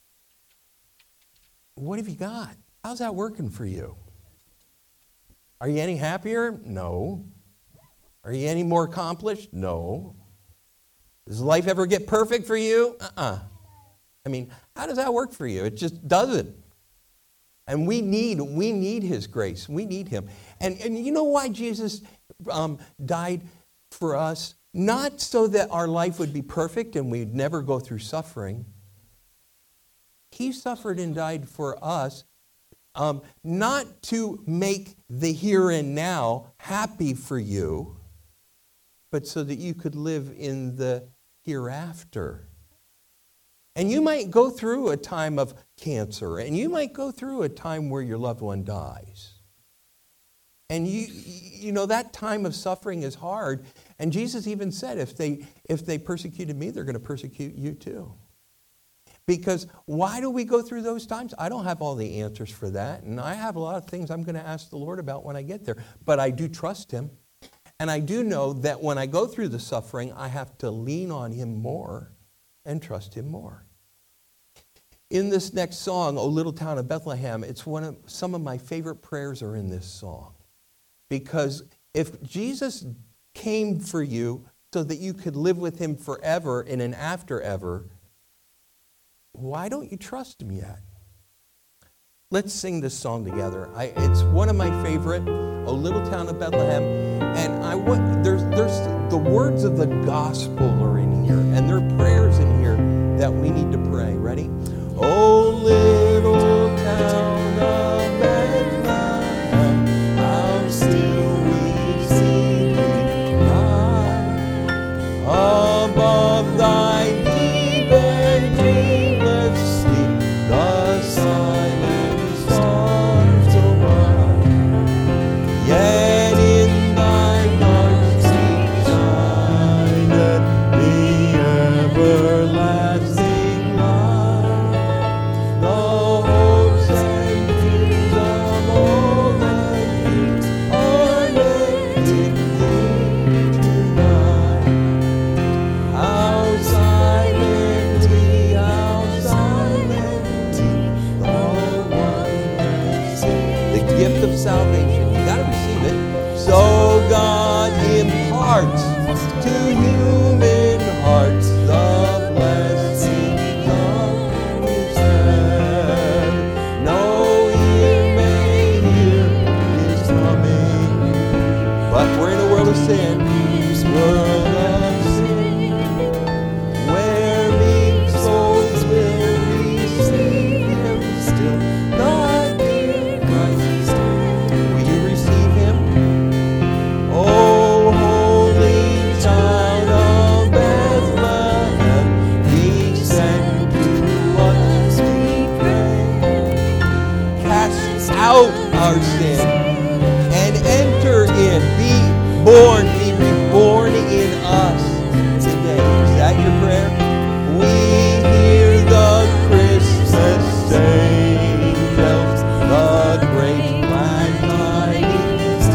what have you got? How's that working for you? Are you any happier? No. Are you any more accomplished? No. Does life ever get perfect for you? Uh-uh. I mean, how does that work for you? It just doesn't. And we need we need his grace. We need him. And, and you know why Jesus um, died for us? Not so that our life would be perfect and we'd never go through suffering. He suffered and died for us, um, not to make the here and now happy for you, but so that you could live in the hereafter. And you might go through a time of cancer, and you might go through a time where your loved one dies. And you you know that time of suffering is hard. And Jesus even said, if they if they persecuted me, they're going to persecute you too. Because why do we go through those times? I don't have all the answers for that. And I have a lot of things I'm going to ask the Lord about when I get there. But I do trust him. And I do know that when I go through the suffering, I have to lean on him more and trust him more. In this next song, O Little Town of Bethlehem, it's one of some of my favorite prayers are in this song. Because if Jesus came for you so that you could live with him forever in an after ever, why don't you trust him yet? Let's sing this song together. I, it's one of my favorite, O Little Town of Bethlehem. And I want there's there's the words of the gospel are in here, and they're prayers that we need to pray. Ready? Oh, little town of Bethlehem, how still we see thee lie above thy deep and dreamless sleep, the silent stars go by. Yet in thy dark sleep shineth the everlasting light. The hopes and fears of all that years are lifted thee tonight. How silently, how silently, the one that sings. The gift of salvation. You got to receive it. So God imparts to human hearts the blessings of His hand. No ear may hear His coming, but we're in a world of sin. World of sin, where meek souls will receive Him still. The dear Christ, will you receive Him? Oh, holy child of Bethlehem, He sent to us, we pray. Cast out our sin and enter in. Be born, be reborn in us today. Is that your prayer? We hear the Christmas angels, the great glad tidings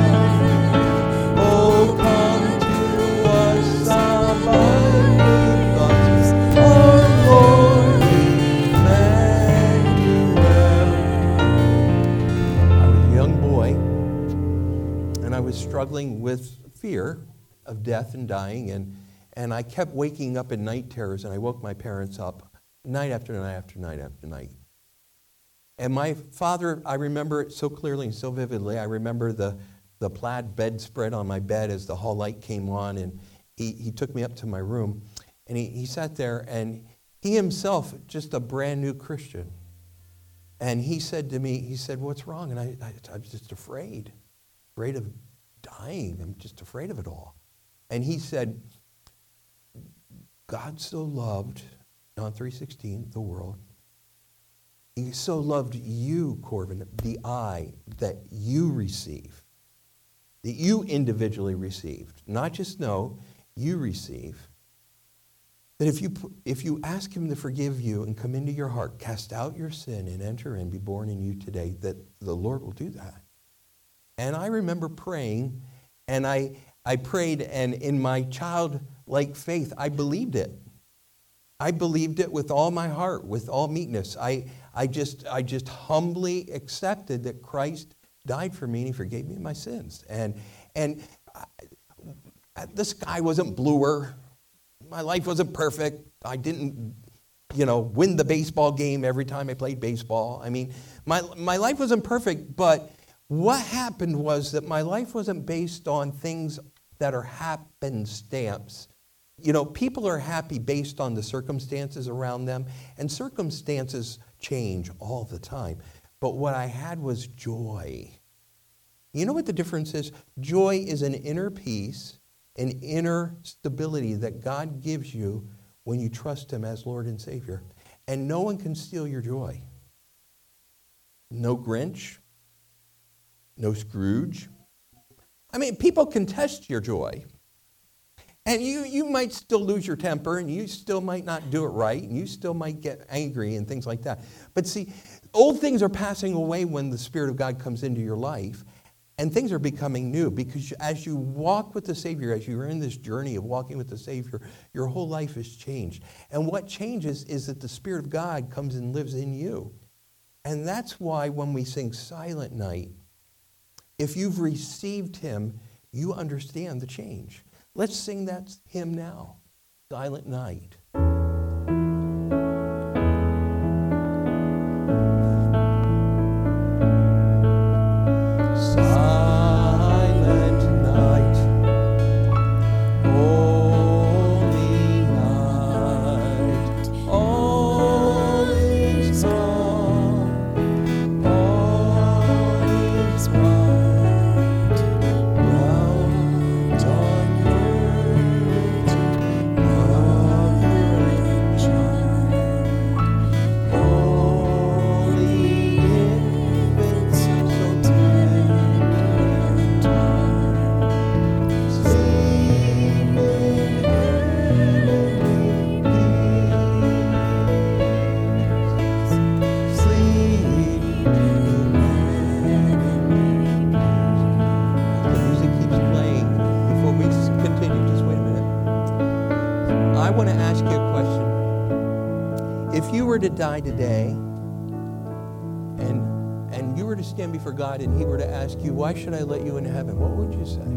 tell. Oh, come to us, abiding thoughts, our Lord Emmanuel. I was a young boy, and I was struggling with fear of death and dying, and, and I kept waking up in night terrors, and I woke my parents up night after night after night after night. And my father, I remember it so clearly and so vividly. I remember the, the plaid bedspread on my bed as the hall light came on, and he, he took me up to my room, and he, he sat there, and he himself, just a brand new Christian, and he said to me, he said, "What's wrong?" And I, I, I was just afraid, afraid of dying. I'm just afraid of it all. And he said, God so loved, John three sixteen, the world. He so loved you, Corvin, the I that you receive, that you individually received. Not just know, you receive. That if you if you ask Him to forgive you and come into your heart, cast out your sin and enter in, be born in you today, that the Lord will do that. And I remember praying, and I I prayed, and in my childlike faith, I believed it. I believed it with all my heart, with all meekness. I I just I just humbly accepted that Christ died for me and He forgave me my sins. And and I, the sky wasn't bluer. My life wasn't perfect. I didn't, you know, win the baseball game every time I played baseball. I mean, my my life wasn't perfect, but what happened was that my life wasn't based on things that are happenstance. You know, people are happy based on the circumstances around them, and circumstances change all the time. But what I had was joy. You know what the difference is? Joy is an inner peace, an inner stability that God gives you when you trust Him as Lord and Savior. And no one can steal your joy. No Grinch. No Scrooge. I mean, people can test your joy. And you, you might still lose your temper, and you still might not do it right, and you still might get angry and things like that. But see, old things are passing away when the Spirit of God comes into your life, and things are becoming new, because as you walk with the Savior, as you're in this journey of walking with the Savior, your whole life is changed. And what changes is that the Spirit of God comes and lives in you. And that's why when we sing Silent Night, if you've received Him, you understand the change. Let's sing that hymn now, Silent Night. Holy night, were to die today, and and you were to stand before God and he were to ask you, why should I let you into heaven? What would you say?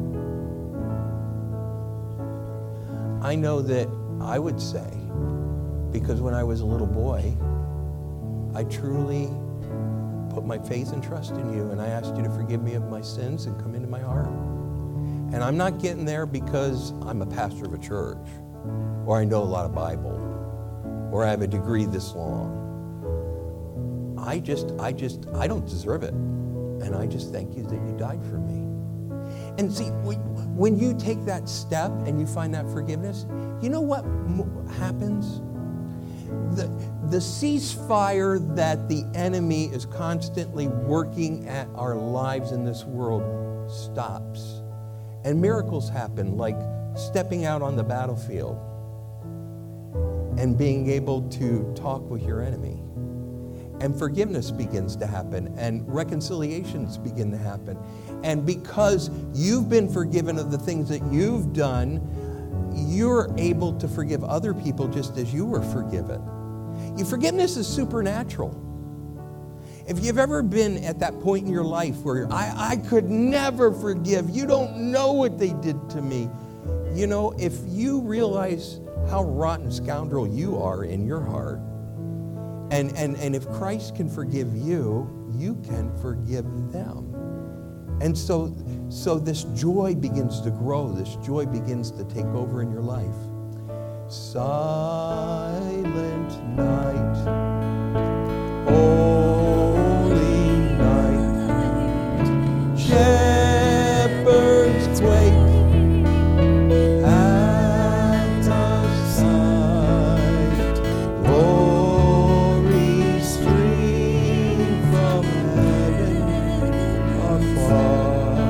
I know that I would say, because when I was a little boy, I truly put my faith and trust in you, and I asked you to forgive me of my sins and come into my heart. And I'm not getting there because I'm a pastor of a church, or I know a lot of Bible, or I have a degree this long. I just, I just, I don't deserve it. And I just thank you that you died for me. And see, when you take that step and you find that forgiveness, you know what happens? The, the ceasefire that the enemy is constantly working at our lives in this world stops. And miracles happen, like stepping out on the battlefield and being able to talk with your enemy. And forgiveness begins to happen, and reconciliations begin to happen. And because you've been forgiven of the things that you've done, you're able to forgive other people just as you were forgiven. Your forgiveness is supernatural. If you've ever been at that point in your life where I, I could never forgive, you don't know what they did to me. You know, if you realize how rotten scoundrel you are in your heart, and, and, and if Christ can forgive you, you can forgive them. And so, so this joy begins to grow. This joy begins to take over in your life. Silent night, holy night, shepherds quake at the sight, glory stream from heaven afar,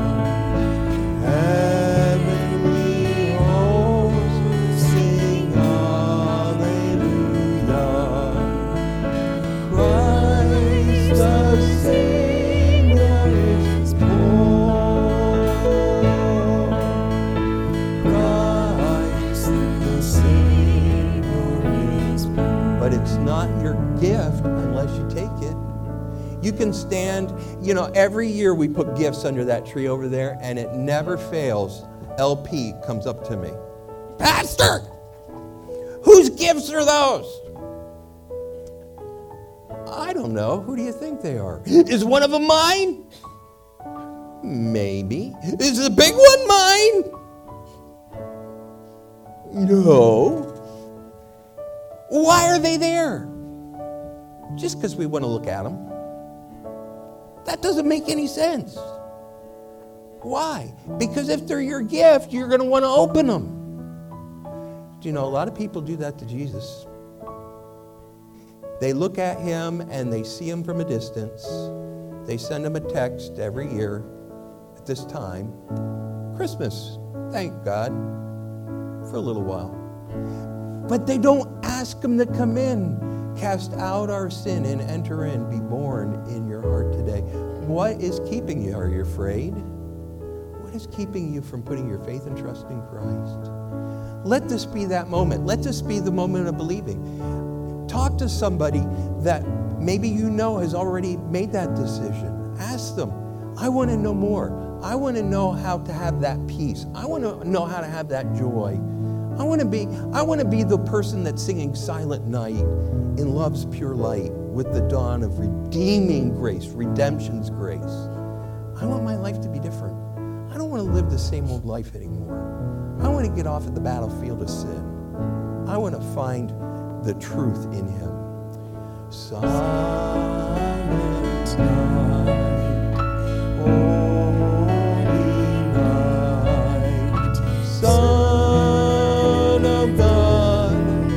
heavenly hosts sing hallelujah, Christ the Savior is born, Christ the Savior is born. But it's not your gift unless you take it. You can stand, you know, every year we put gifts under that tree over there, and it never fails. L P comes up to me. Pastor, whose gifts are those? I don't know. Who do you think they are? Is one of them mine? Maybe. Is the big one mine? No. Why are they there? Just because we want to look at them. That doesn't make any sense. Why? Because if they're your gift, you're going to want to open them. Do you know, a lot of people do that to Jesus. They look at him and they see him from a distance. They send him a text every year at this time. Christmas, thank God, for a little while. But they don't ask him to come in. Cast out our sin and enter in. Be born in your heart today. What is keeping you? Are you afraid? What is keeping you from putting your faith and trust in Christ? Let this be that moment. Let this be the moment of believing. Talk to somebody that maybe you know has already made that decision. Ask them, I want to know more. I want to know how to have that peace. I want to know how to have that joy. I want to be, I want to be the person that's singing Silent Night in love's pure light with the dawn of redeeming grace, redemption's grace. I want my life to be different. I don't want to live the same old life anymore. I want to get off at the battlefield of sin. I want to find the truth in him. Silent night, holy night, Son of God,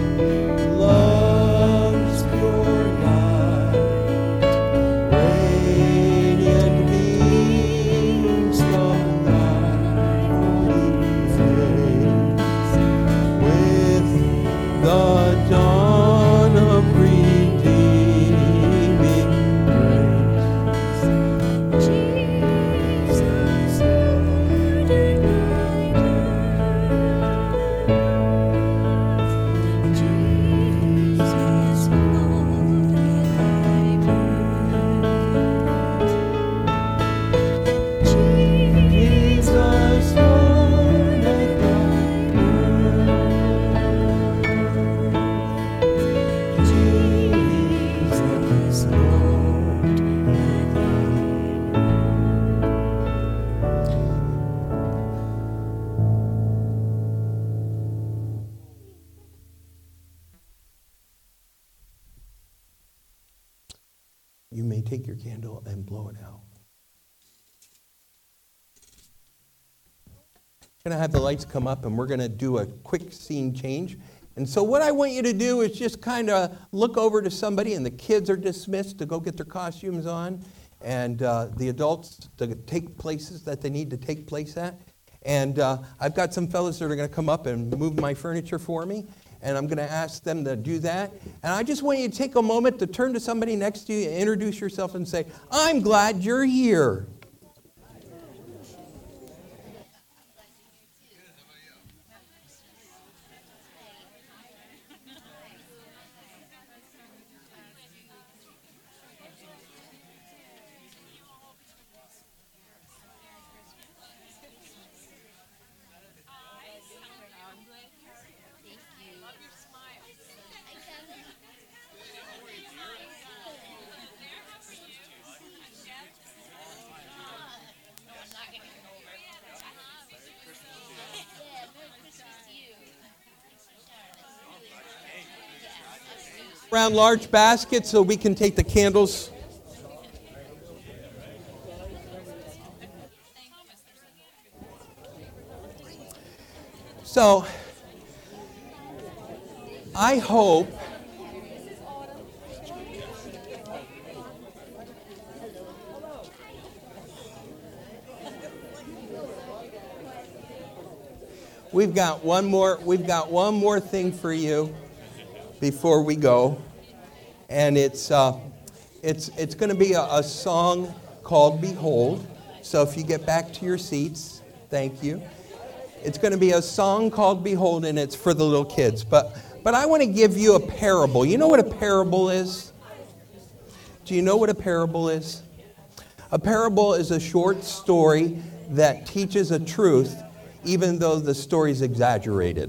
love's pure light, radiant beams from thy holy face, with the dawn of redeeming grace. and take your candle and blow it out. I'm going to have the lights come up, and we're going to do a quick scene change. And so what I want you to do is just kind of look over to somebody, and the kids are dismissed to go get their costumes on, and uh, the adults to take places that they need to take place at. And uh, I've got some fellas that are going to come up and move my furniture for me, and I'm going to ask them to do that. And I just want you to take a moment to turn to somebody next to you, introduce yourself, and say, "I'm glad you're here." Around large baskets so we can take the candles. So, I hope we've got one more we've got one more thing for you before we go, and it's uh, it's it's going to be a, a song called "Behold." So if you get back to your seats, thank you. It's going to be a song called "Behold," and it's for the little kids. But but I want to give you a parable. You know what a parable is? Do you know what a parable is? A parable is a short story that teaches a truth, even though the story is exaggerated.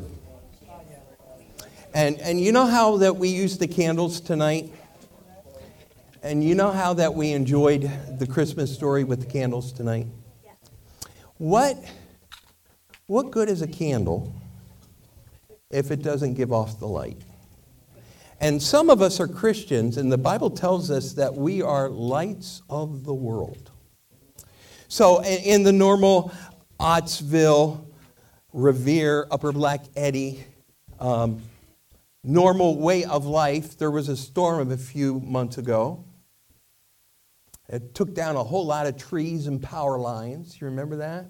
And and you know how that we used the candles tonight? And you know how that we enjoyed the Christmas story with the candles tonight? What, what good is a candle if it doesn't give off the light? And some of us are Christians, and the Bible tells us that we are lights of the world. So in the normal Ottsville, Revere, Upper Black Eddy, um, normal way of life, there was a storm a few months ago. It took down a whole lot of trees and power lines. You remember that?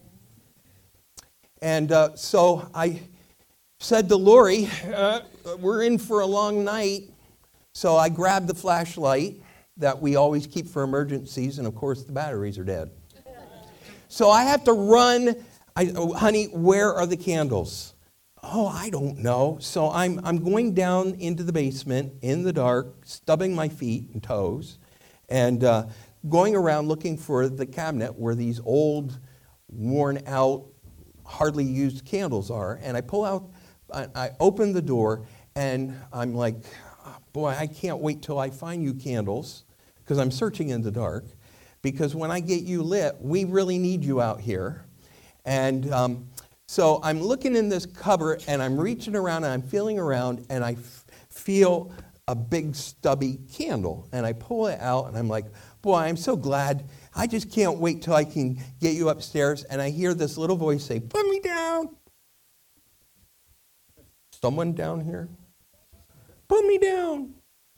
And uh, so I said to Lori, uh, we're in for a long night. So I grabbed the flashlight that we always keep for emergencies, and of course the batteries are dead. So I have to run. I, oh, honey, where are the candles? Oh, I don't know. So I'm I'm going down into the basement in the dark, stubbing my feet and toes, and uh, going around looking for the cabinet where these old, worn out, hardly used candles are. And I pull out, I, I open the door, and I'm like, oh, boy, I can't wait till I find you candles, because I'm searching in the dark. Because when I get you lit, we really need you out here. And um, so I'm looking in this cupboard, and I'm reaching around, and I'm feeling around, and I f- feel a big stubby candle. And I pull it out, and I'm like, boy, I'm so glad. I just can't wait till I can get you upstairs. And I hear this little voice say, put me down. Someone down here? Put me down.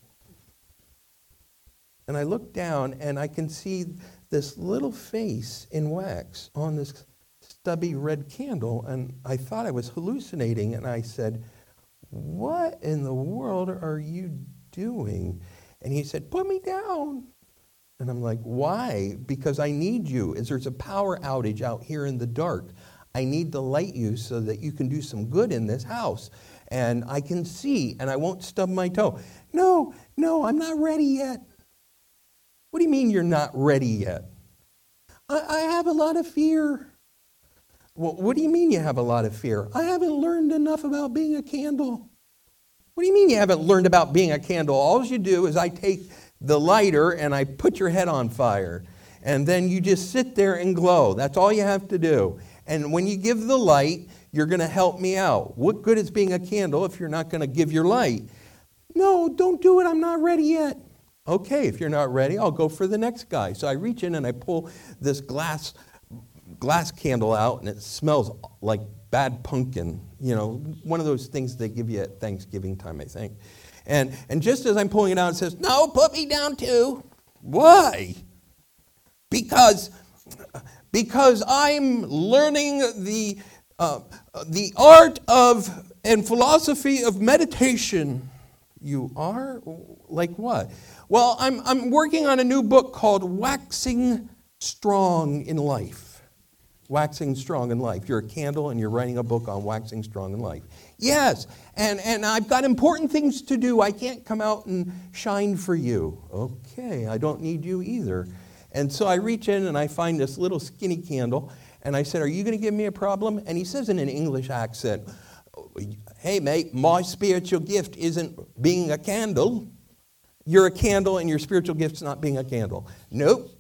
And I look down, and I can see this little face in wax on this stubby red candle, and I thought I was hallucinating, and I said, what in the world are you doing? And he said, put me down. And I'm like, why? Because I need you. As there's a power outage out here in the dark. I need to light you so that you can do some good in this house. And I can see, and I won't stub my toe. No, no, I'm not ready yet. What do you mean you're not ready yet? I, I have a lot of fear. Well, what do you mean you have a lot of fear? I haven't learned enough about being a candle. What do you mean you haven't learned about being a candle? All you do is I take the lighter and I put your head on fire. And then you just sit there and glow. That's all you have to do. And when you give the light, you're going to help me out. What good is being a candle if you're not going to give your light? No, don't do it. I'm not ready yet. Okay, if you're not ready, I'll go for the next guy. So I reach in and I pull this glass glass candle out, and it smells like bad pumpkin. You know, one of those things they give you at Thanksgiving time, I think. And and just as I'm pulling it out, it says, "No, put me down too." Why? Because because I'm learning the uh, the art of and philosophy of meditation. You are? Like what? Well, I'm I'm working on a new book called Waxing Strong in Life. Waxing Strong in Life. You're a candle and you're writing a book on waxing strong in life. Yes, and, and I've got important things to do. I can't come out and shine for you. Okay, I don't need you either. And so I reach in and I find this little skinny candle, and I said, "Are you going to give me a problem?" And he says in an English accent, "Hey, mate, my spiritual gift isn't being a candle. You're a candle and your spiritual gift's not being a candle." Nope.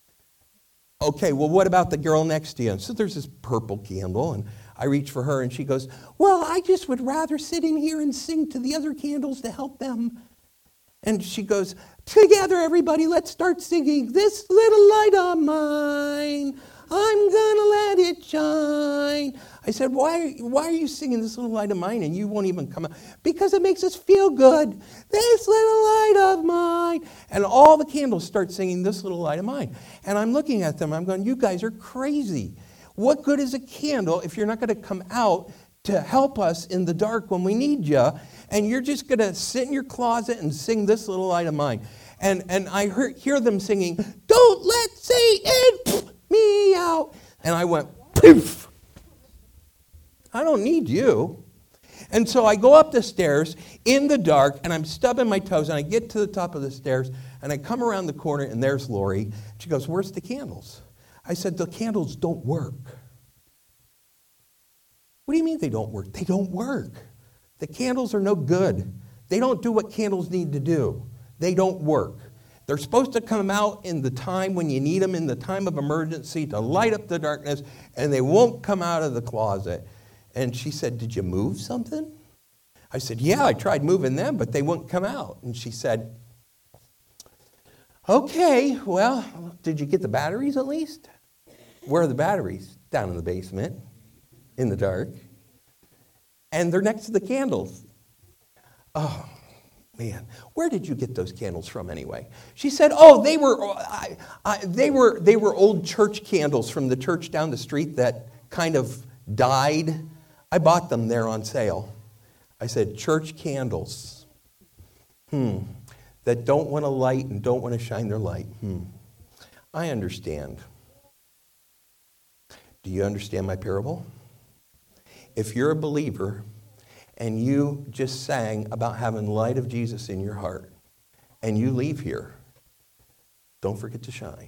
Okay, well, what about the girl next to you? And so there's this purple candle, and I reach for her, and she goes, "Well, I just would rather sit in here and sing to the other candles to help them." And she goes, "Together, everybody, let's start singing, 'This little light of mine, I'm gonna let it shine.'" I said, why, why are you singing "This little light of mine" and you won't even come out? "Because it makes us feel good. This little light of mine." And all the candles start singing "This little light of mine." And I'm looking at them. I'm going, "You guys are crazy. What good is a candle if you're not going to come out to help us in the dark when we need you? And you're just going to sit in your closet and sing 'This little light of mine.'" And, and I hear, hear them singing, "Don't let Satan put me out." And I went, poof. I don't need you. And so I go up the stairs in the dark, and I'm stubbing my toes, and I get to the top of the stairs, and I come around the corner, and there's Lori. She goes, "Where's the candles?" I said, "The candles don't work." "What do you mean they don't work?" "They don't work. The candles are no good. They don't do what candles need to do. They don't work. They're supposed to come out in the time when you need them, in the time of emergency, to light up the darkness, and they won't come out of the closet." And she said, "Did you move something?" I said, "Yeah, I tried moving them, but they wouldn't come out." And she said, "Okay, well, did you get the batteries at least?" "Where are the batteries?" "Down in the basement, in the dark. And they're next to the candles." "Oh, man, where did you get those candles from anyway?" She said, "Oh, they were, I, I, they were, they were old church candles from the church down the street that kind of died. I bought them there on sale." I said, "Church candles, hmm, that don't want to light and don't want to shine their light. Hmm, I understand. Do you understand my parable? If you're a believer and you just sang about having the light of Jesus in your heart and you leave here, don't forget to shine."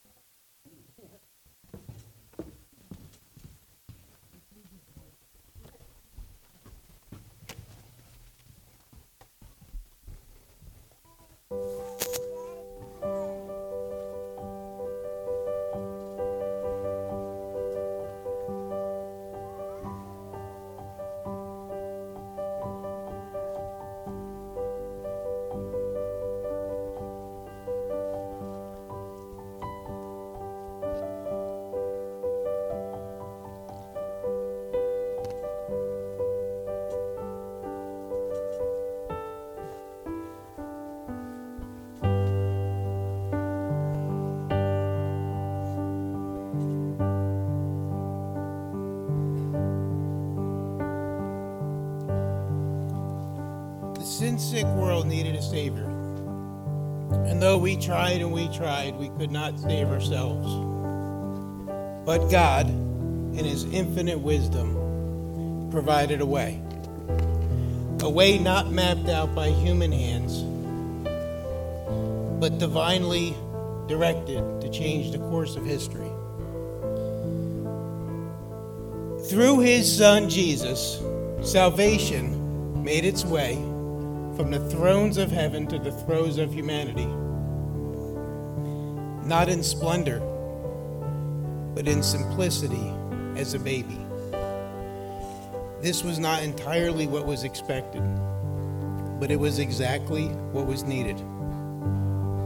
Sin-sick world needed a Savior. And though we tried and we tried, we could not save ourselves. But God, in His infinite wisdom, provided a way. A way not mapped out by human hands, but divinely directed to change the course of history. Through His Son, Jesus, salvation made its way from the thrones of heaven to the throes of humanity. Not in splendor, but in simplicity as a baby. This was not entirely what was expected, but it was exactly what was needed.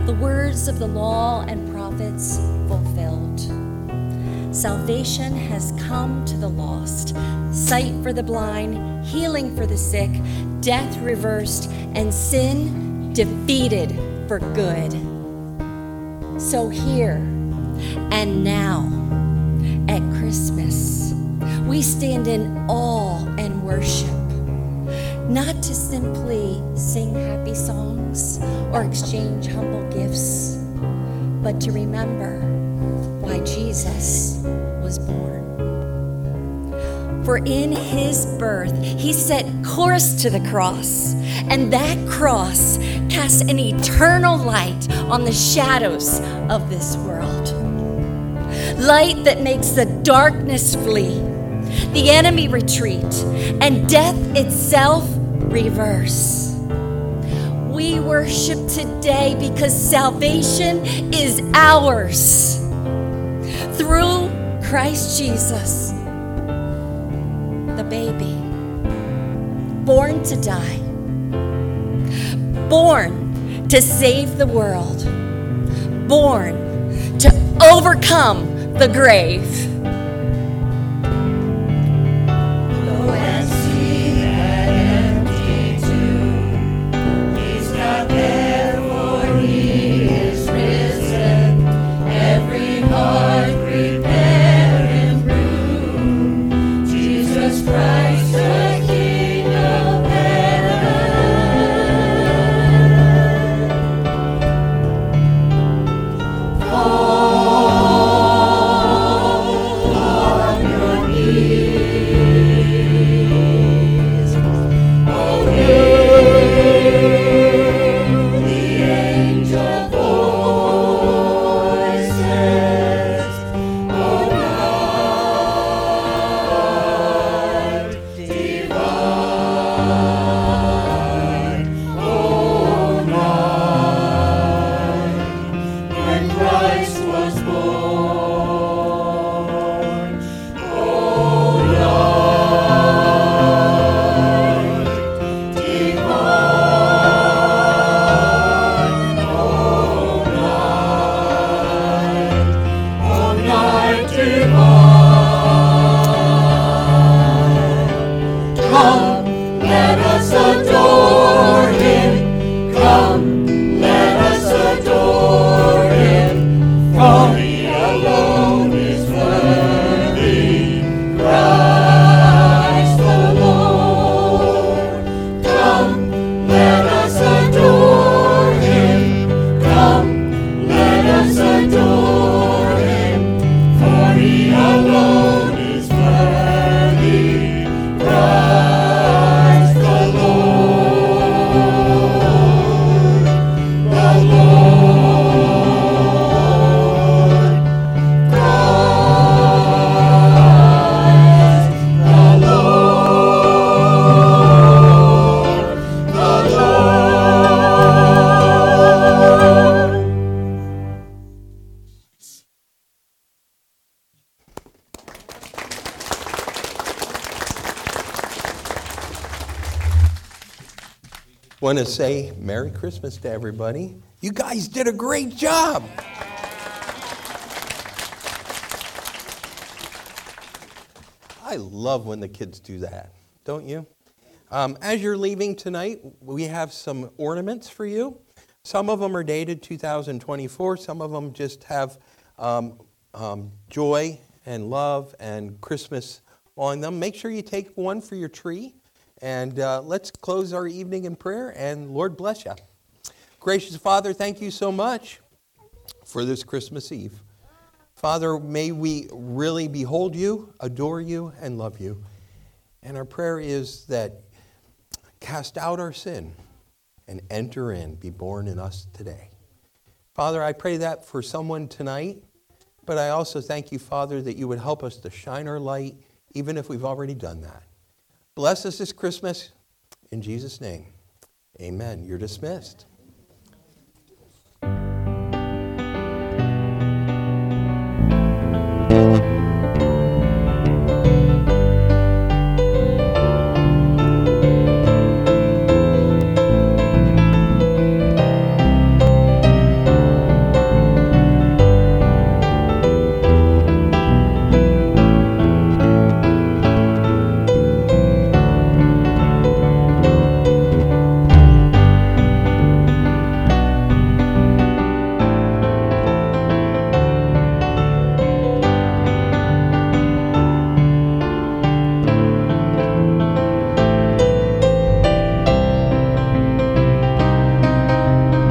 the words of the law and prophets fulfilled. Salvation has come to the lost, sight for the blind, healing for the sick, death reversed, and sin defeated for good. So here and now, at Christmas, we stand in awe and worship, not to simply sing happy songs or exchange humble gifts, but to remember why Jesus was born. For in his birth, he set course to the cross, and that cross casts an eternal light on the shadows of this world. Light that makes the darkness flee, the enemy retreat, and death itself reverse. We worship today because salvation is ours through Christ Jesus, the baby, born to die, born to save the world, born to overcome the grave. Want to say Merry Christmas to everybody. You guys did a great job. I love when the kids do that, don't you? Um, as you're leaving tonight, we have some ornaments for you. Some of them are dated two thousand twenty-four. Some of them just have um, um, joy and love and Christmas on them. Make sure you take one for your tree. And uh, let's close our evening in prayer, and Lord bless you. Gracious Father, thank you so much for this Christmas Eve. Father, may we really behold you, adore you, and love you. And our prayer is that cast out our sin and enter in, be born in us today. Father, I pray that for someone tonight, but I also thank you, Father, that you would help us to shine our light, even if we've already done that. Bless us this Christmas. In Jesus' name, amen. You're dismissed.